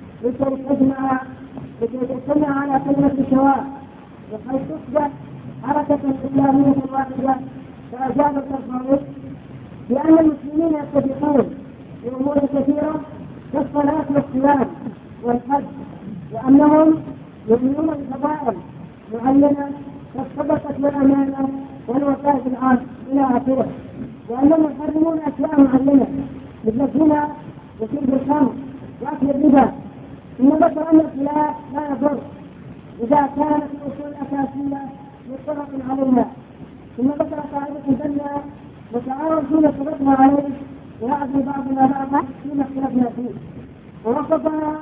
لكي تجتمع على كلمة سواء وحيث تصبح حركة إسلامية واحدة. فأجاب القرضاوي بأن المسلمين يتفقون في أمور كثيرة كالصلاة والصيام والحج وأنهم يؤمنون بفضائل معينة كالصدقة والأمانة والوفاء بالعهد إلى آخره. وأنهم يحرمون أشياء معينة مثل الزنا وشرب الخمر وأكل الربا. ثم ذكر أن الخلاف لا يضر إذا كانت الأصول الأساسية متفق عليها. ثم ذكر قاعدة الجنة وتعاون فيما اتفقنا عليه ويعزي بعضنا بعضا فيما اختلفنا فيه ووصفها.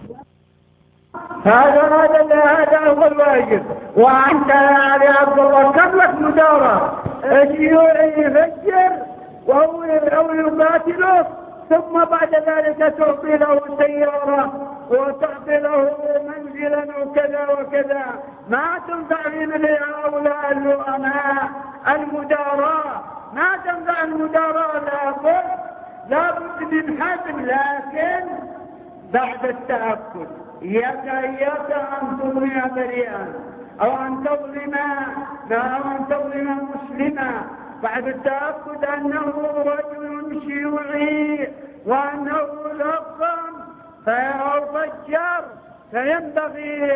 هذا هو الواجب. وأنت يا عبد الله كم لك مدارة الشيوعي يفجر أو يقاتله ثم بعد ذلك تعطي له سيارة وتعطي له منزلا وكذا وكذا، ما تنفع من هؤلاء اللؤماء المداراة، ما تنفع المداراة، لابد من حزم، لكن بعد التأكد. إياك أن تظلم بريئا أو أن تظلم مسلما بعد التأكد أنه رجل شيوعي وأنه لقم أو فجر، فينبغي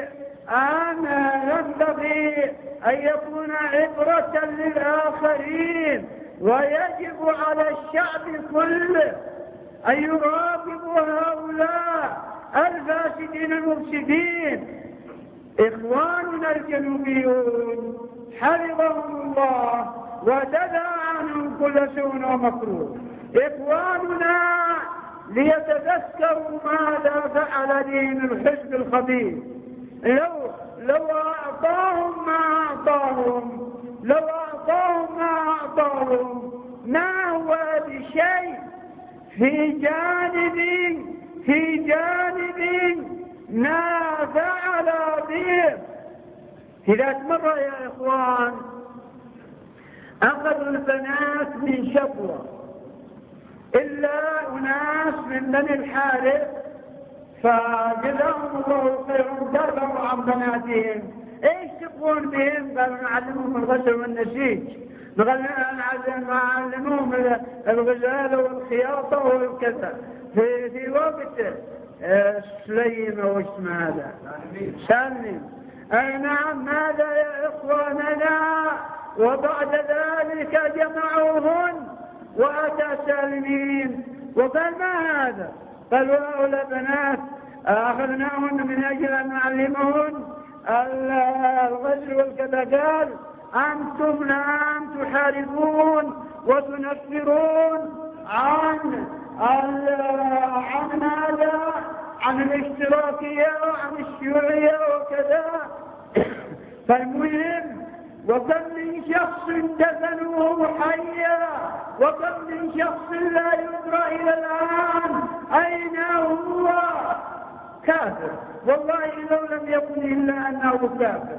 أن يكون عبرة للآخرين، ويجب على الشعب كله أن يراقبوا هؤلاء الفاسدين المفسدين. إخواننا الجنوبيون حفظهم الله ودفع عنهم كل سوء ومكروه، إخواننا ليتذكروا ماذا فعل بهم الحزب الخبيث. لو أعطاهم ما أعطاهم ما هو بشيء في جانب ما فعل بهم. إذا مرة يا إخوان أخذوا البنات من شبوة، إلا أناس من بني الحارث فجزاهم الله خيرا دافعوا عن بناتهم. ايش تقول بهم؟ قالوا نعلمهم الغسل والنسيج، نعلمهم الغزالة والخياطة والكذا في وقت سليمة واسمه هذا سلم. أي نعم، ماذا يا إخواننا؟ وبعد ذلك جمعوهن وأتى سالمين وقال ما هذا؟ قالوا هؤلاء بنات أخذناهن من أجل أن نعلمهن الغزل والكذا. قال أنتم الآن تحاربون وتنفرون عن الاشتراكية وعن الشيوعية وكذا. فالمهم، وكم من شخص دفنوه حيا، وكم من شخص لا يدرى إلى الآن أين هو. كافر والله، لو لم يكن إلا أنه كافر.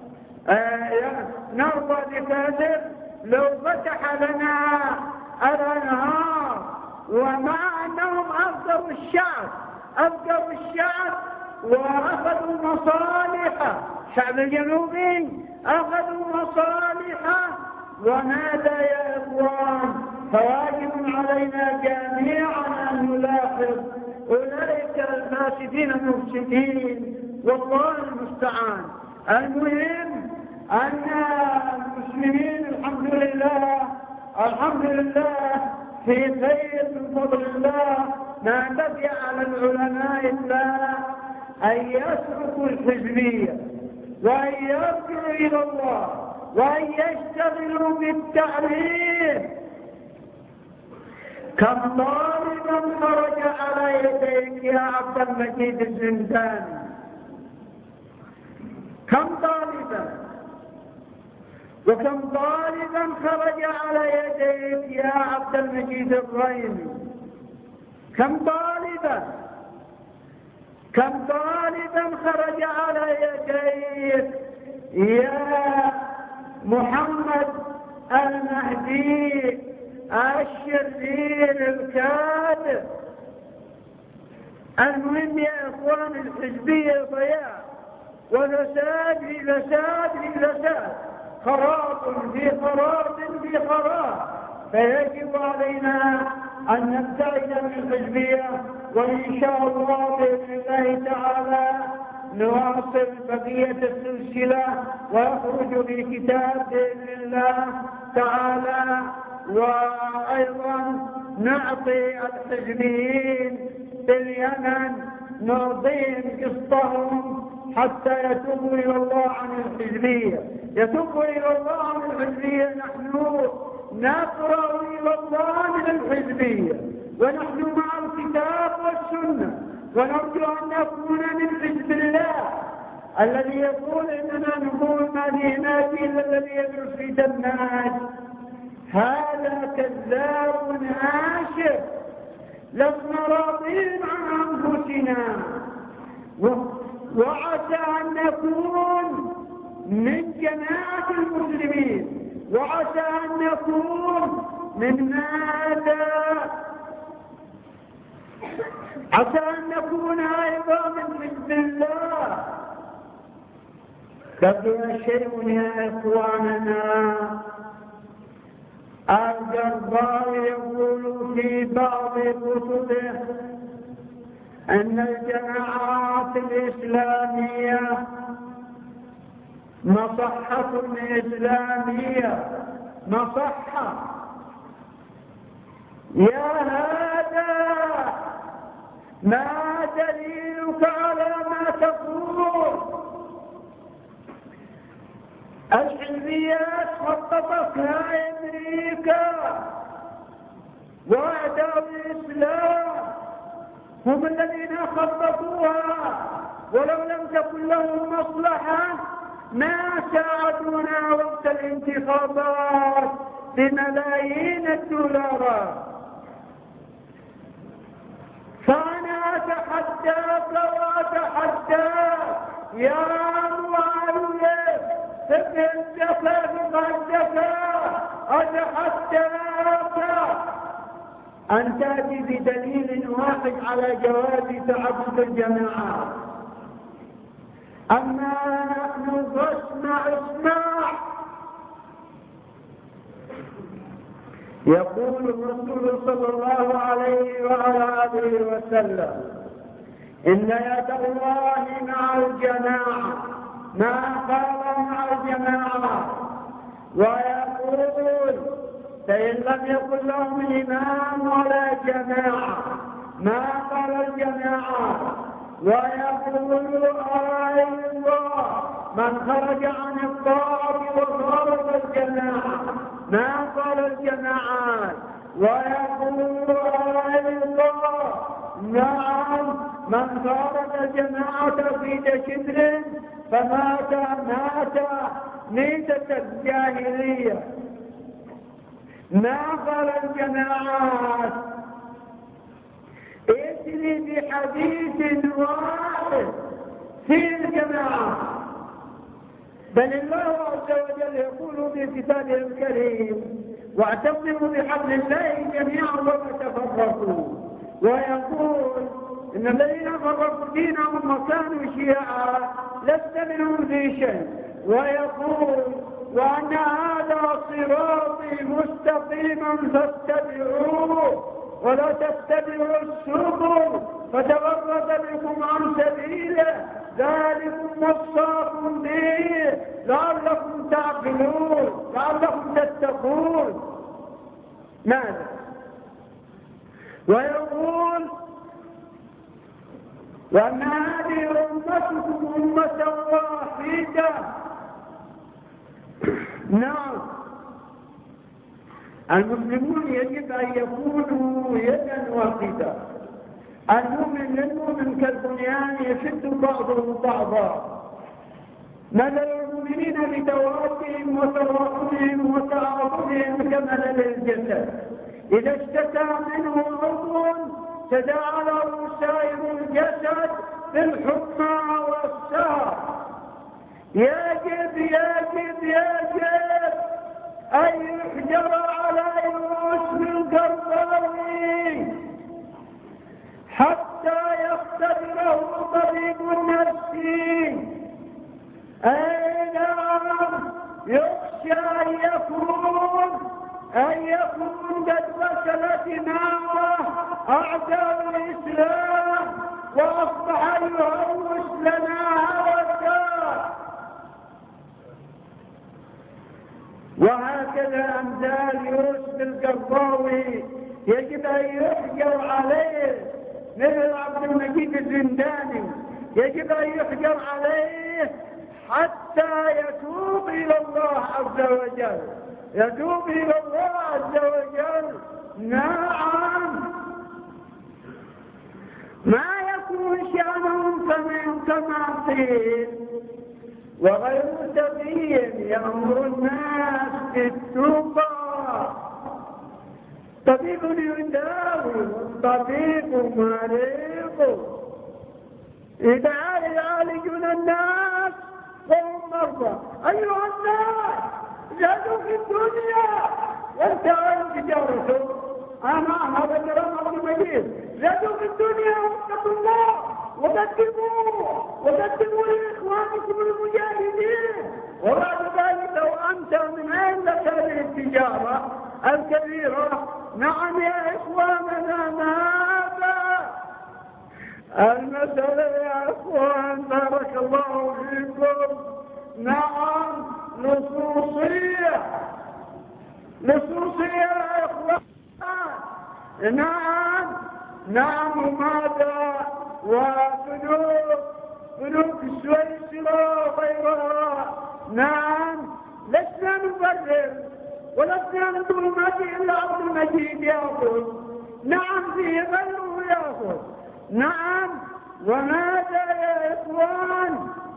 نرضى بكافر لو فتح لنا الأنهار، ومع أنهم أفقروا الشعب وأخذوا مصالحه. الشعب الجنوبي أخذوا مصالحه. وماذا يا إخوان؟ فواجب علينا جميعا أن نلاحظ أولئك الفاسدين المفسدين، والله المستعان. المهم أن المسلمين الحمد لله في خير من فضل الله. ما بقي على العلماء إلا أن يتركوا الحزبية وأن يرجعوا إلى الله وأن يشتغلوا بالتعليم. كم طالبا خرج على يديك يا عبد المجيد الزنداني، كم طالبا، وكم طالبا خرج على يديك يا عبد المجيد الريمي، كم طالبا خرج على يديك يا محمد المهدي الشرير الكاذب. المهم يا إخوان، الحزبية ضياع وفساد في فساد في فساد، خراب في خراب في خراب. فيجب علينا أن نبتعد من الحزبية، وإن شاء الله بإذن الله تعالى نواصل بقية السلسلة ويخرج بكتاب بإذن الله تعالى. وأيضا نعطي الحزبيين في اليمن، نعطيهم قسطهم حتى يتوبوا إلى الله عن الحزبية، نحن نقرأ إلى الله من الحزبية، ونحن مع الكتاب والسنة، ونرجو أن نكون من حزب الله الذي يقول إننا نقول ما فيه نادي إلا الذي يدرس في دماج. هذا كذاب عاشق لسنا راضين عن أنفسنا، وعسى أن نكون من جماعة المسلمين، وعسى أن نكون من ماذا؟ عسى أن نكون أيضا من حزب الله. بقي شيء يا إخواننا، القرضاوي يقول في بعض كتبه أن الجماعات الإسلامية مصحة إسلامية، مصحة. يا هذا ما دليلك على ما تقول؟ الحزبيات خططتها أمريكا وأعداء الإسلام هم الذين خططوها، ولو لم تكن لهم مصلحة ما ساعدونا وقت الانتخابات بملايين الدولارات. فأنا أتحداك وأتحداك يا معاوية فبنتك بقدك، أتحداك أن تأتي بدليل واحد على جواز تعدد الجماعات. أما نحن اسمع يقول الرسول صلى الله عليه وعلى آله وسلم إن يد الله مع الجماعة، ما قال مع الجماعة، ويقول فإن لم يكن لهم إمام ولا جماعة ما قال الجماعة، ويقول أيضا من خرج عن الطاعة وخالف الجماعة ما قال الجماعات، ويقول أيضا نعم من خالف الجماعة في شبر فمات ميتة الجاهلية. ما قال الجماعات ائتني بحديث واحد في الجماعة، بل الله عز وجل يقول في كتابه الكريم واعتصموا بحبل الله جميعا ولا تفرقوا، ويقول إن الذين فرقوا دينهم وكانوا شيعا لست منهم في شيء، ويقول وأن هذا صراطي مستقيما فاتبعوه ولا تتبعوا السبل فتفرق بكم عن سبيله ذلكم وصاكم به لعلكم تعقلون لعلكم تتقون. ماذا؟ ويقول وأن هذه أمتكم أمة واحدة. نعم المسلمون يجب أن يكونوا يدا واحدة، المؤمن للمؤمن كالبنيان يشد بعضهم بعضا، مثل المؤمنين بتوافهم وتراحمهم وتعاطفهم كمثل الجسد إذا اشتكى منه عضو تداعى له سائر الجسد بالحمى والسهر. يجب أن يحجر على يوسف القرضاوي حتى يختبره طبيب النفسي. أي نعم يخشى أن يكون قد وصلت معه أعداء الإسلام وأصبح يهوس لنا هوسا. وهكذا أمثال يوسف القرضاوي يجب أن يحجر عليه، مثل عبد المجيد الزنداني يجب أن يحجر عليه حتى يتوب إلى الله عز وجل، يتوب إلى الله عز وجل. نعم ما يكون شأنهم كما قيل، وغير سبيل يأمر الناس بالتقى طبيب يداوي والطبيب مريض، إذا يعالجون الناس فهم مرضى. أيها الناس زادوا في الدنيا وانتهى تجارته أمام هذا الكلام المجيد. زادوا في الدنيا واتقوا الله وقدموا لإخوانكم المجاهدين. وبعد ذلك لو أنت من أين لك هذه التجارة الكبيرة؟ نعم يا إخواننا، ماذا المسألة يا إخوان بارك الله فيكم؟ نعم لصوصية يا إخوان. نعم ماذا؟ وبنوك سويسرا وغيرها. نعم لسنا نبرر ولسنا نقول ما في إلا عبد المجيد يأخذ. نعم فيه غيره يأخذ. نعم وماذا يا إخوان؟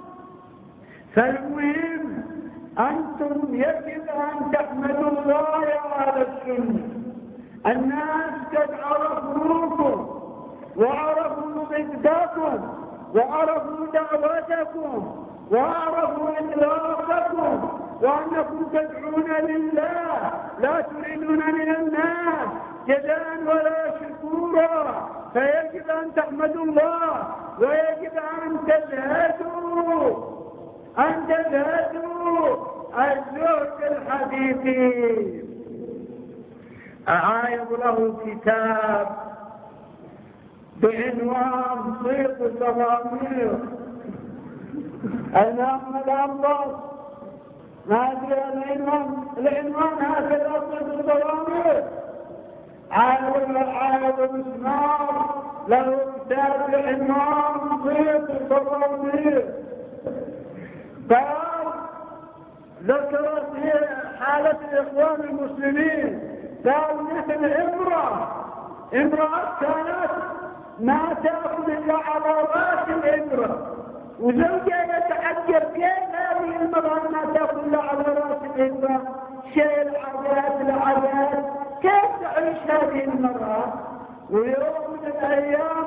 فالمهم أنتم يجب أن تحمدوا الله على السنة. الناس قد عرفوكم وعرفوا صدقكم وعرفوا دعوتكم وعرفوا إخلاصكم وأنكم تدعون لله لا تريدون من الناس جزاء ولا شكورا. فيجب أن تحمدوا الله ويجب أن تزهدوا الزهد الحديثي. أعايض له كتاب بعنوان صيغ الضمائر. الإمام الأنبار ما أدري العنوان هكذا صيغ الضمائر. عايض مسمار له كتاب بعنوان صيغ الضمائر. قال ذكر في حالة الإخوان المسلمين، قال مثل امرأة كانت ما تأخذ إلا على رأس الامرأة، وزوجها يتعجب كيف هذه المرأة ما تأخذ إلا على رأس الامرأة، شيء العادات كيف تعيش هذه المرأة؟ ويوم من الأيام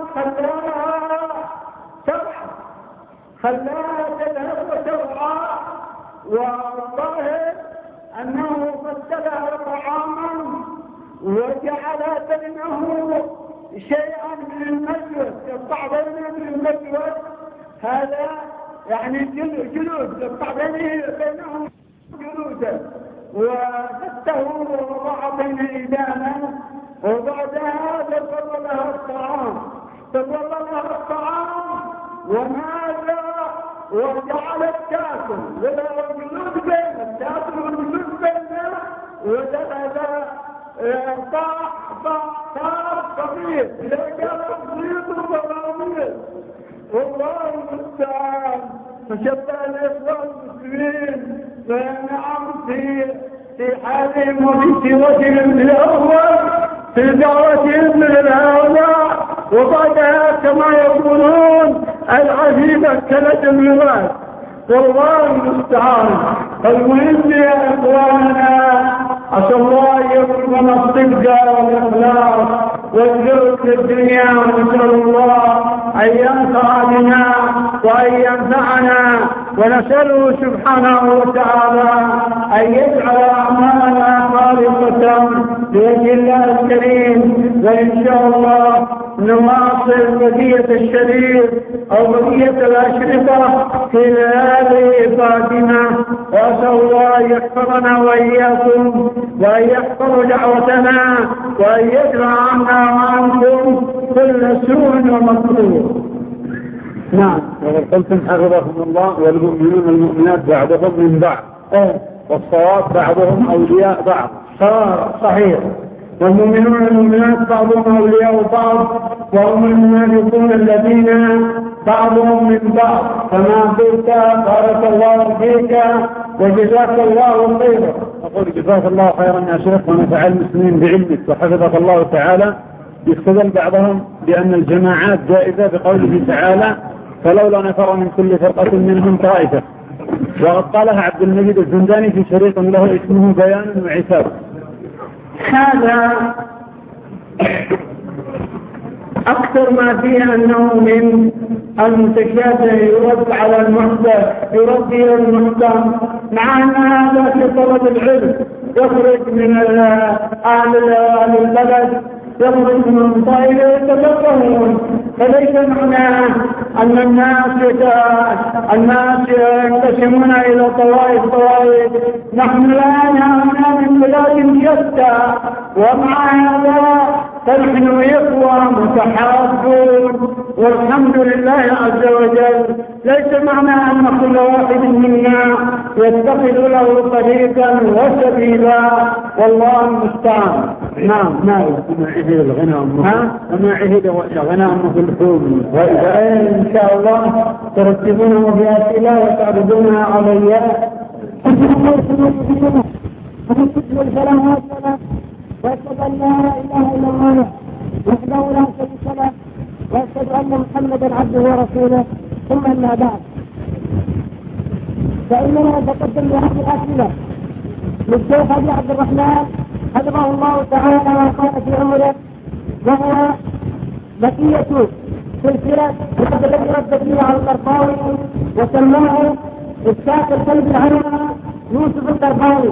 خلاها تذهب وترعى، والله أنه فسلها طعاما وجعل بينه شيئا من المجلس، يقطع بينه من المجلس هذا يعني جلود، يقطع بينه جلودا وفته ووضع بين إيدانا، وبعد هذا سر لها الطعام وماذا وجعلت تاكل ولا الجلود بينه، تاكل والجلود بينه، وذهب طار صغير إذا كان صغير وضرامير. والله المستعان. فشبه الإخوان المسلمين فنعم في حالهم وفي سيرتهم الأول في دعوتهم للهؤلاء، وبعدها كما يقولون العزيمة كلت الولاد. والله المستعان. المهم يا إخواننا أسأل الله أن يرزقنا الصدق والإخلاص والزهد في الدنيا، ونسأل الله أن ينفع بنا وأن ينفعنا، ونسأله سبحانه وتعالى أن يجعل أعمالنا خالصة بوجه الله الكريم. وإن شاء الله نواصل بقية الشريف أو بقية الأشرطة في ليالي فاتنة، وأسأل الله أن يحفظنا وإياكم وأن يحفظ دعوتنا وأن يدفع عنا وعنكم كل سوء ومكروه. نعم. وقد قلتم حفظكم الله والمؤمنون المؤمنات بعضهم من بعض، والصواب بعضهم أولياء بعض. صحيح. والمؤمنون المؤمنات بعضهم أولياء بعض، وهم المنافقون الذين بعضهم من بعض. كما قلت بارك الله فيك وجزاك الله خيرا. أقول جزاك الله خيرا يا شيخ، ونفع المسلمين بعلمك وحفظك الله تعالى. يستدل بعضهم بأن الجماعات جائزة بقوله تعالى فلولا نفر من كل فرقة منهم طائفة، وقد قالها عبد المجيد الزنداني في شريط له اسمه بيان وعتاب. هذا أكثر ما فيه أنه من المتشابه يرد على المحدث، يرد إلى المحكم، مع أن هذا في طلب العلم يخرج من أهل البلد، يخرج من الطائفة يتفقهون. فليس معناه أن الناس ينقسمون إلى طوائف. نحن الآن هنا من بلاد شتى، ومع هذا فنحن إخوة متحابون والحمد لله عز وجل. ليس معنى أن كل واحد منا يتخذ له طريقا وسبيلا، والله المستعان. نعم. ما عهد الغنى وما عهد الغنى في اللحوم، وإذا إن شاء الله ترتبونه بأسئلة وتعرضونها علي. واشهد ان لا اله الا الله وحده لا شريك له، واشهد ان محمدا عبده ورسوله، ثم اما بعد، فاننا نتقدم بهذه الاسئله للشيخ ابي عبد الرحمن حفظه الله تعالى وقال في عمره، وهو بقيه سلسله الذي رد فيه على القرطاوي وسماه اسكات الكلب العلماء يوسف القرطاوي.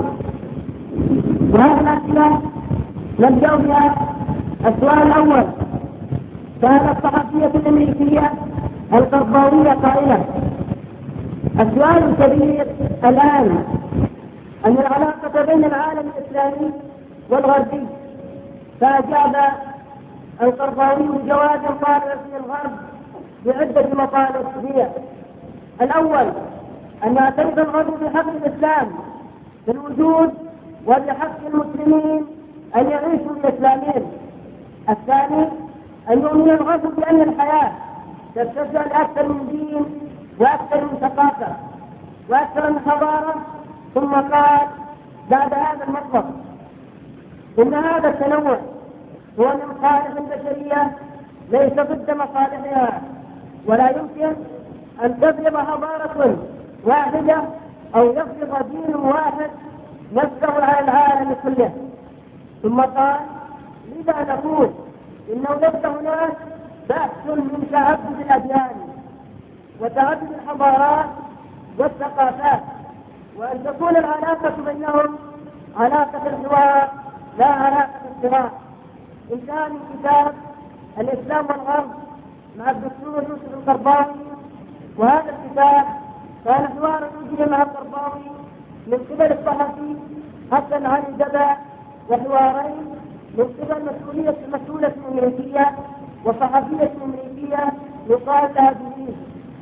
وهذه الاسئله نبدأ بها. السؤال الأول: كانت الصحفية الأمريكية القرطاوية قائلة: السؤال الكبير الآن أن العلاقة بين العالم الإسلامي والغربي. فأجاب القرطاوي بجوابا قائلا في الغرب بعدة مطالب هي: الأول أن يعترف الغرب بحق الإسلام في الوجود وبحق المسلمين أن يعيشوا بإسلامهم. الثاني أن يؤمن الغرب بأن الحياة تتسع لأكثر من دين وأكثر من ثقافة وأكثر من حضارة. ثم قال بعد هذا المطلب: إن هذا التنوع هو من مصالح البشرية ليس ضد مصالحها، ولا يمكن أن تغلب حضارة واحدة أو يفرض دين واحد نفسه على العالم كله. ثم قال: لذا نقول إنه ليس هناك بأس من تعدد الأديان وتعدد الحضارات والثقافات، وأن تكون العلاقة بينهم علاقة الحوار لا علاقة الصراع. انتهى من كتاب الإسلام والغرب مع الدكتور يوسف القرطاوي. وهذا الكتاب كان حوارا أجري مع القرطاوي من قبل الصحفي حسن علي جبع، وحوارين من قبل مسؤولة أمريكية وصحفية أمريكية يقال لها جديد.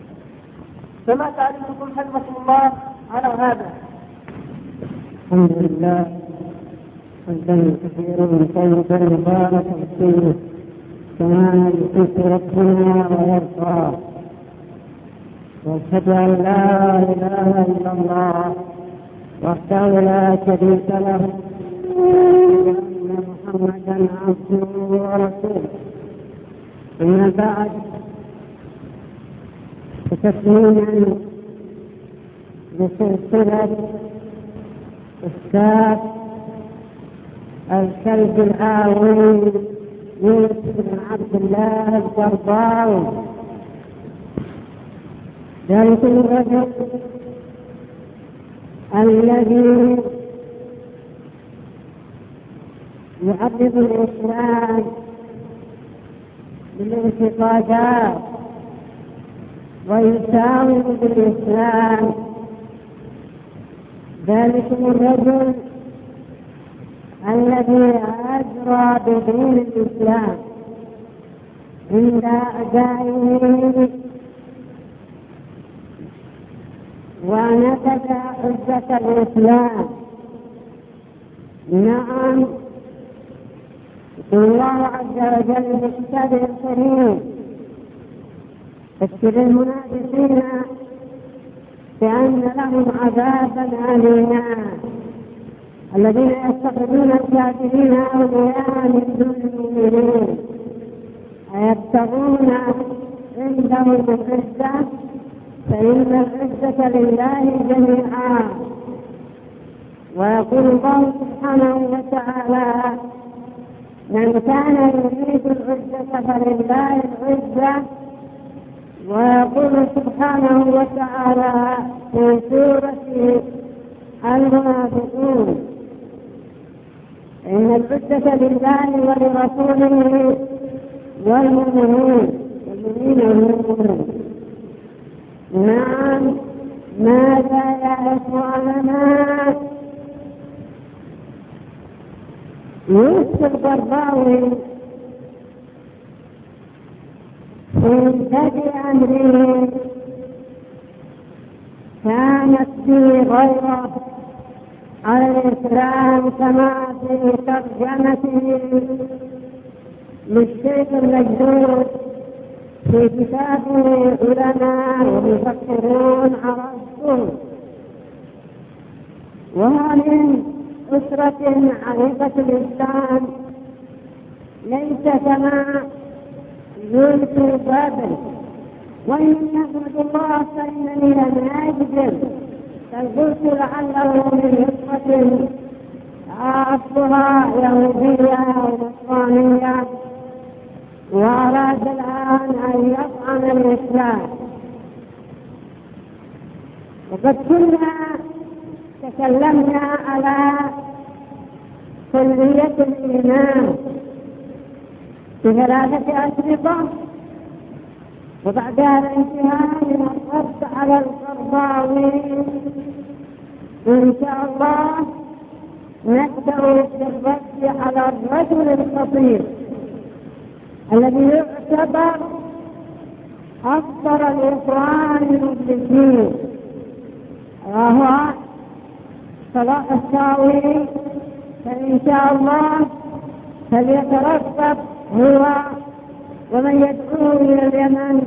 فما تعليمكم حفظكم الله على هذا؟ الحمد لله حمدا كثيرا طيبا مباركا فيه كما يحب ربنا ويرضى. واشهد ان لا اله الا الله وحده لا شريك له، وان محمدا عبده ورسوله. اما بعد، فتكميلا بسلسله اسكات الكلب الآوي يوسف بن عبد الله القرطاوي. ذلك الرجل الذي يعرض الإسلام بالاعتقادات ويساوم بالإسلام. ذلك الرجل الذي أجرى بدين الإسلام عند أعدائه ونكث حجة الإسلام. نعم، الله عز وجل في كتابه الكريم بشر المنافقين بأن لهم عذابا أليما الذين يتخذون الكافرين أولياء من دون المؤمنين أيبتغون عندهم العزة فإن العزة لله جميعا. ويقول الله سبحانه وتعالى: من كان يريد العزة فلله العزة. ويقول سبحانه وتعالى في سورة المنافقون إن العزة لله ولرسوله والمؤمنين والمؤمنين. نعم، ماذا يا إخواننا؟ يوسف القرضاوي في بدء أمره كانت في غيرة على الإسلام كما في ترجمته للشيخ المجدود في كتابه علماء ومفكرون عرفتم، وهو من أسرة عريقة الإسلام، ليس كما يلقي بابل. وإن يحمد الله فإنني لم أجد، فقلت لعله من أسرة أصلها يهودية أو نصرانية، وأراد الآن أن يطعن الإسلام. وقد كنا تكلمنا على كلية الإيمان في 3 أشرطة، وبعدها الانتهاء من الرد على القرضاوي. إن شاء الله نبدأ بالرد على الرجل الخطير الذي يعتبر أفضل الإخوان المفلسين، وهو صلاح الشاوي. فإن شاء الله فليترتب هو ومن يدعوه إلى اليمن،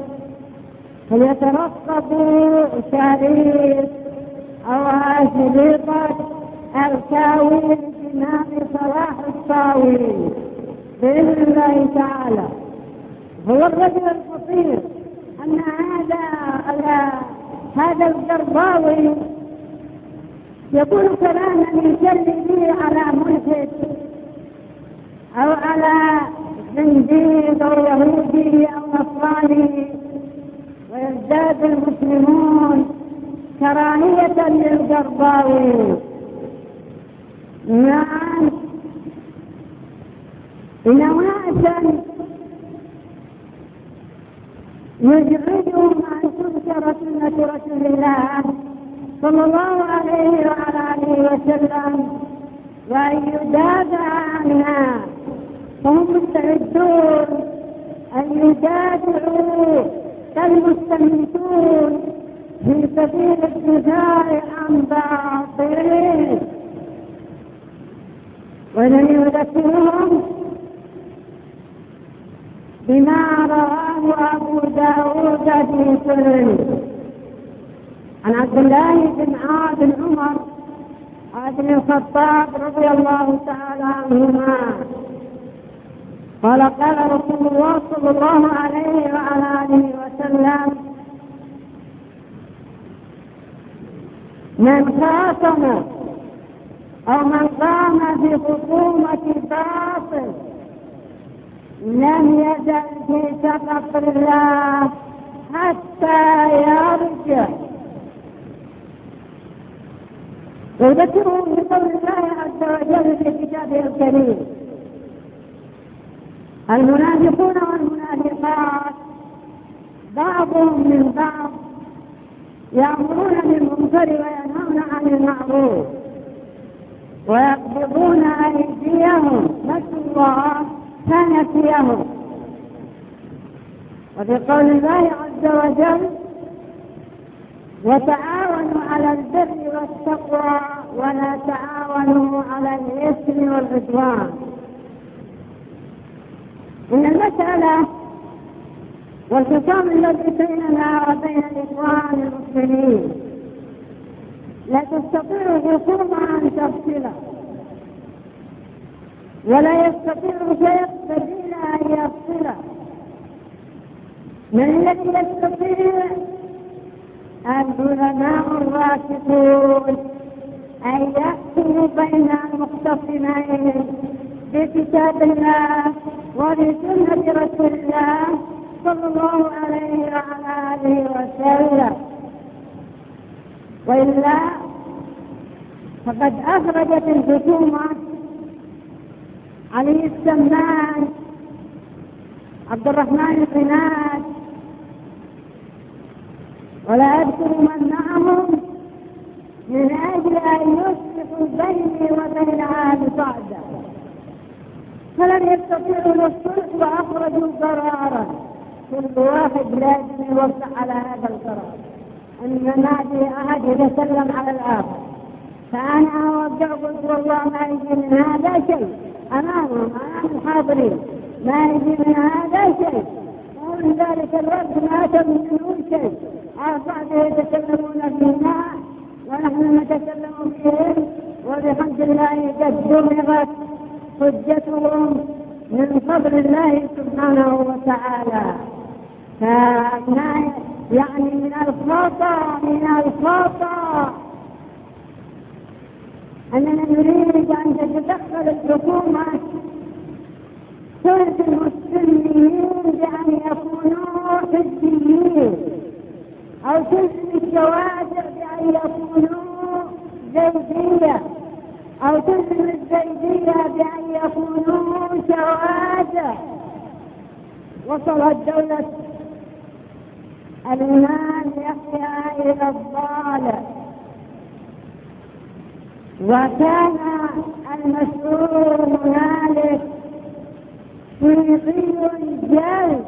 فليترقبوا شريط أو شريطة الكاوي لجناب صلاح الشاوي بإذن الله تعالى. هو الرجل الخطير أن هذا القرضاوي يقول كلاما يشري به على ملحد أو على زنديق أو يهودي أو نصراني، ويزداد المسلمون كراهية للقرضاوي. نعم، إن ناسا يجعلهم أن تذكر سنة رسول الله صلى الله عليه وعلى آله وسلم وأن يدافع عنها، فهم مستعدون أن يدافعوا كالمستميتون في سبيل الدفاع عن باطل. ولن يذكرهم بما رواه أبو داود في سننه عن عبد الله بن عمر بن الخطاب رضي الله تعالى عنهما قال قال رسول الله صلى الله عليه وعلى آله وسلم: من خاصم أو من قام في خصومة باطل لم يزل في سخط الله حتى يرجع. ويذكرهم بقول الله عز وجل في كتابه الكريم: المنافقون والمنافقات بعضهم من بعض يأمرون بالمنكر وينهون عن المعروف ويقبضون أيديهم، نسوا الله فنسيهم. وفي قول الله عز وجل: وتعاونوا على البر والتقوى ولا تعاونوا على الإثم والعدوان. إن المسألة والخصام الذي بيننا وبين الإخوان المسلمين لا تستطيع الخصومة أن تفصله، ولا يستطيع شيء بديل أن يفصله. من الذي يستطيع؟ العلماء الراشدون أن يحكموا بين المختصمين بكتاب الله وبسنة رسول الله صلى الله عليه وعلى آله وسلم. وإلا فقد أخرجت الحكومة علي السمان عبد الرحمن القناد ولا أذكر من معهم من أجل أن يصلحوا بيني وبينها بصعدة، فلم يستطيعوا الصلح وأخرجوا قرارا كل واحد لازم يوقع على هذا القرار أن ما في أحد يتسلم على الآخر. فأنا أوقع قلت والله ما يجي من هذا شيء أمامهم أمام الحاضرين، ما يجي من هذا شيء، ومن ذلك الوقت ما تم منه شيء. بعضهم يتكلمون فينا ونحن نتكلم فيهم، وبحمد الله قد دمغت حجتهم من فضل الله سبحانه وتعالى. فما يعني من الخطأ أننا نريد أن تتدخل الحكومة ثلث المسلمين بأن يكونوا حزبيين، أو تلزم الشوارع بأن يكونوا زيدية، أو تلزم الزيدية بأن يكونوا شواذ. وصلت دولة الإمام يحيى إلى الضال، وكان المسؤول هنالك صوفي جلد.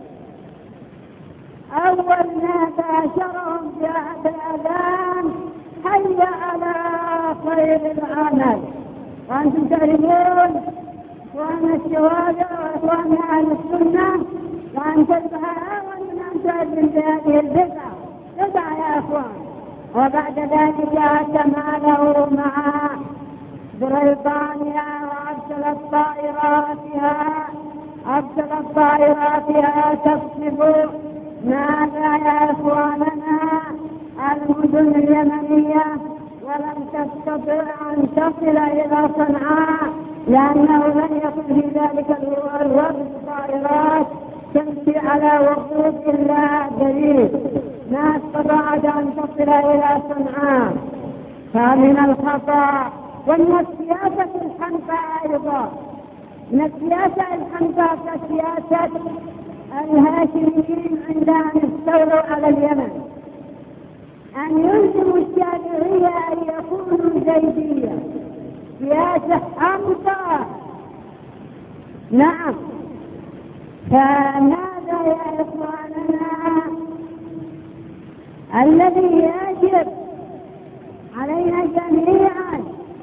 أول ما باشرهم بهذا الأذان حي على خير العمل. وأنتم تعرفون إخوان الشوارع وإخوان أهل السنة وأن تذبح وأن تؤذن بهذه البدعة يا إخوان. وبعد ذلك تماله مع بريطانيا وأرسلت طائراتها تقصف ماذا يا إخواننا المدن اليمنية، ولم تستطع أن تصل إلى صنعاء لأنه لم يكن في ذلك الوقت طائرات تمشي على وقود إلا قليل، ما استطاعت أن تصل إلى صنعاء. فمن الخطأ ومن السياسة الحمقاء أيضا، من السياسة الحمقاء كسياسة الهاشميين عند أن استولوا على اليمن أن يلزموا الشافعية أن يكونوا زيدية. سياسة حمقاء. نعم. فماذا يا إخواننا الذي يجب علينا جميعا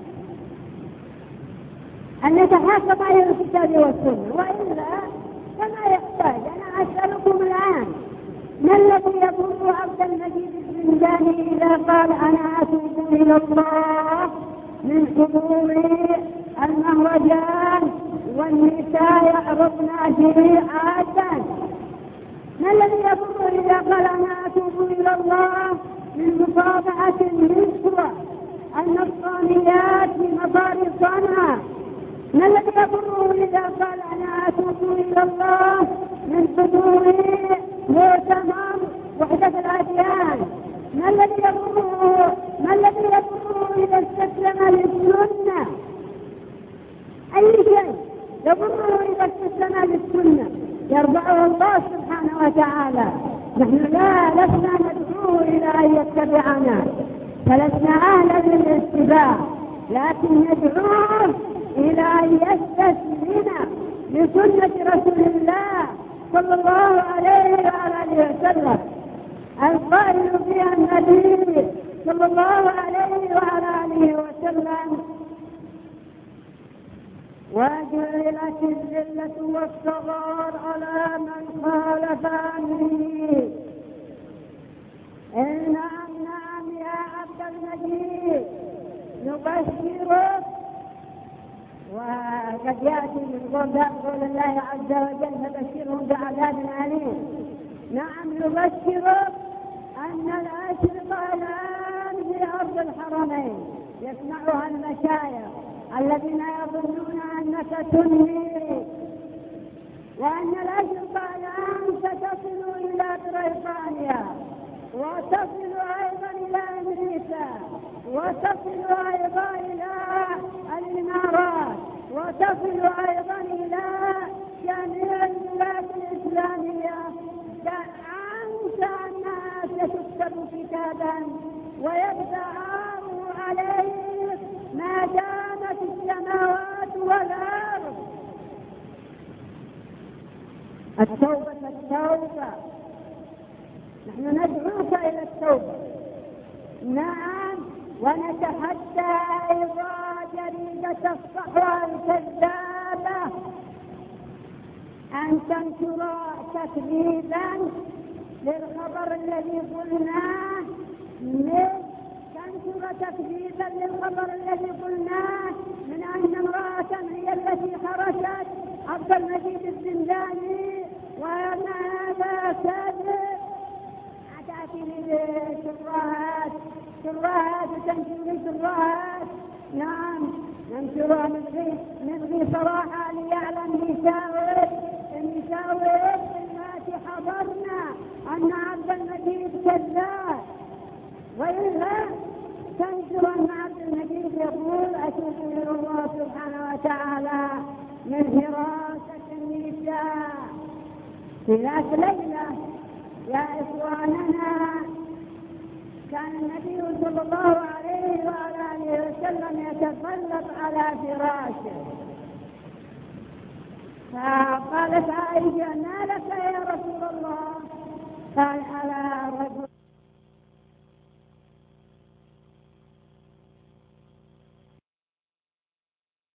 أن نتحاكم على الكتاب والسنة، وإلا فما يحتاج. أنا أسألكم الآن، ما الذي يضر عبد المجيد الزنداني إذا قال أنا أتوب إلى الله من حضور المهرجان والنساء يعرضن شريعة؟ ما الذي يضر إذا قال أنا أتوب إلى الله من مصافحة النسوة النصرانيات في مطار صنعاء؟ ما الذي يضره إذا قال أنا أتوب إلى الله من حضور مؤتمر وحدة الأديان؟ ما الذي يضره إذا استسلم للسنة؟ أي شيء يضره إذا استسلم للسنة يرضعه الله سبحانه وتعالى. نحن لسنا ندعوه إلى أن يتبعنا، فلسنا أهلا للاتباع، لكن ندعوه إلى أن يستسلم لسنة رسول الله صلى الله عليه وآله وسلم القائل فيها النبي صلى الله عليه وآله وسلم: وجعلت الذلة والصغار على من خالف أمري. نعم يا عبد المجيد، نبشرك. وقد يأتي من قول الله عز وجل: فبشرهم بعذاب أليم. نعم نبشرك أن الأشرطة الآن في أرض الحرمين يسمعها المشايخ الذين يظنون أنك تنهي وأن الأشرطة الآن ستصل إلى بريطانيا وتصل أيضا إلى أمريكا وتصل أيضا إلى الإمارات وتصل أيضا إلى جميع البلاد الإسلامية. زعمت أنها ستكتب كتابا ويبدأ عاره عليه ما دامت السماوات والأرض. التوبة نحن ندعوك إلى التوبة، نعم، ونتحدى أيضا جريدة الصحوة الكذابة أن تنشر تكذيبا للخبر الذي قلناه، من أن امرأة هي التي حرست عبد المجيد الزنداني وأن هذا كذب. أتأتي شراهات وتنشر شراهات، نعم ننشرها نبغي صراحة ليعلم نساوي الناس حضرنا أن عبد المجيد كذاب، وإلا تنشر أن عبد المجيد يقول أتوب إلى الله سبحانه وتعالى من حراسة النساء. في ذات ليلة يا إخواننا كان النبي صلى الله عليه وآله وسلم يتسلط على فراشه، فقالت عائشة: ما لك يا رسول الله؟ قال: ألا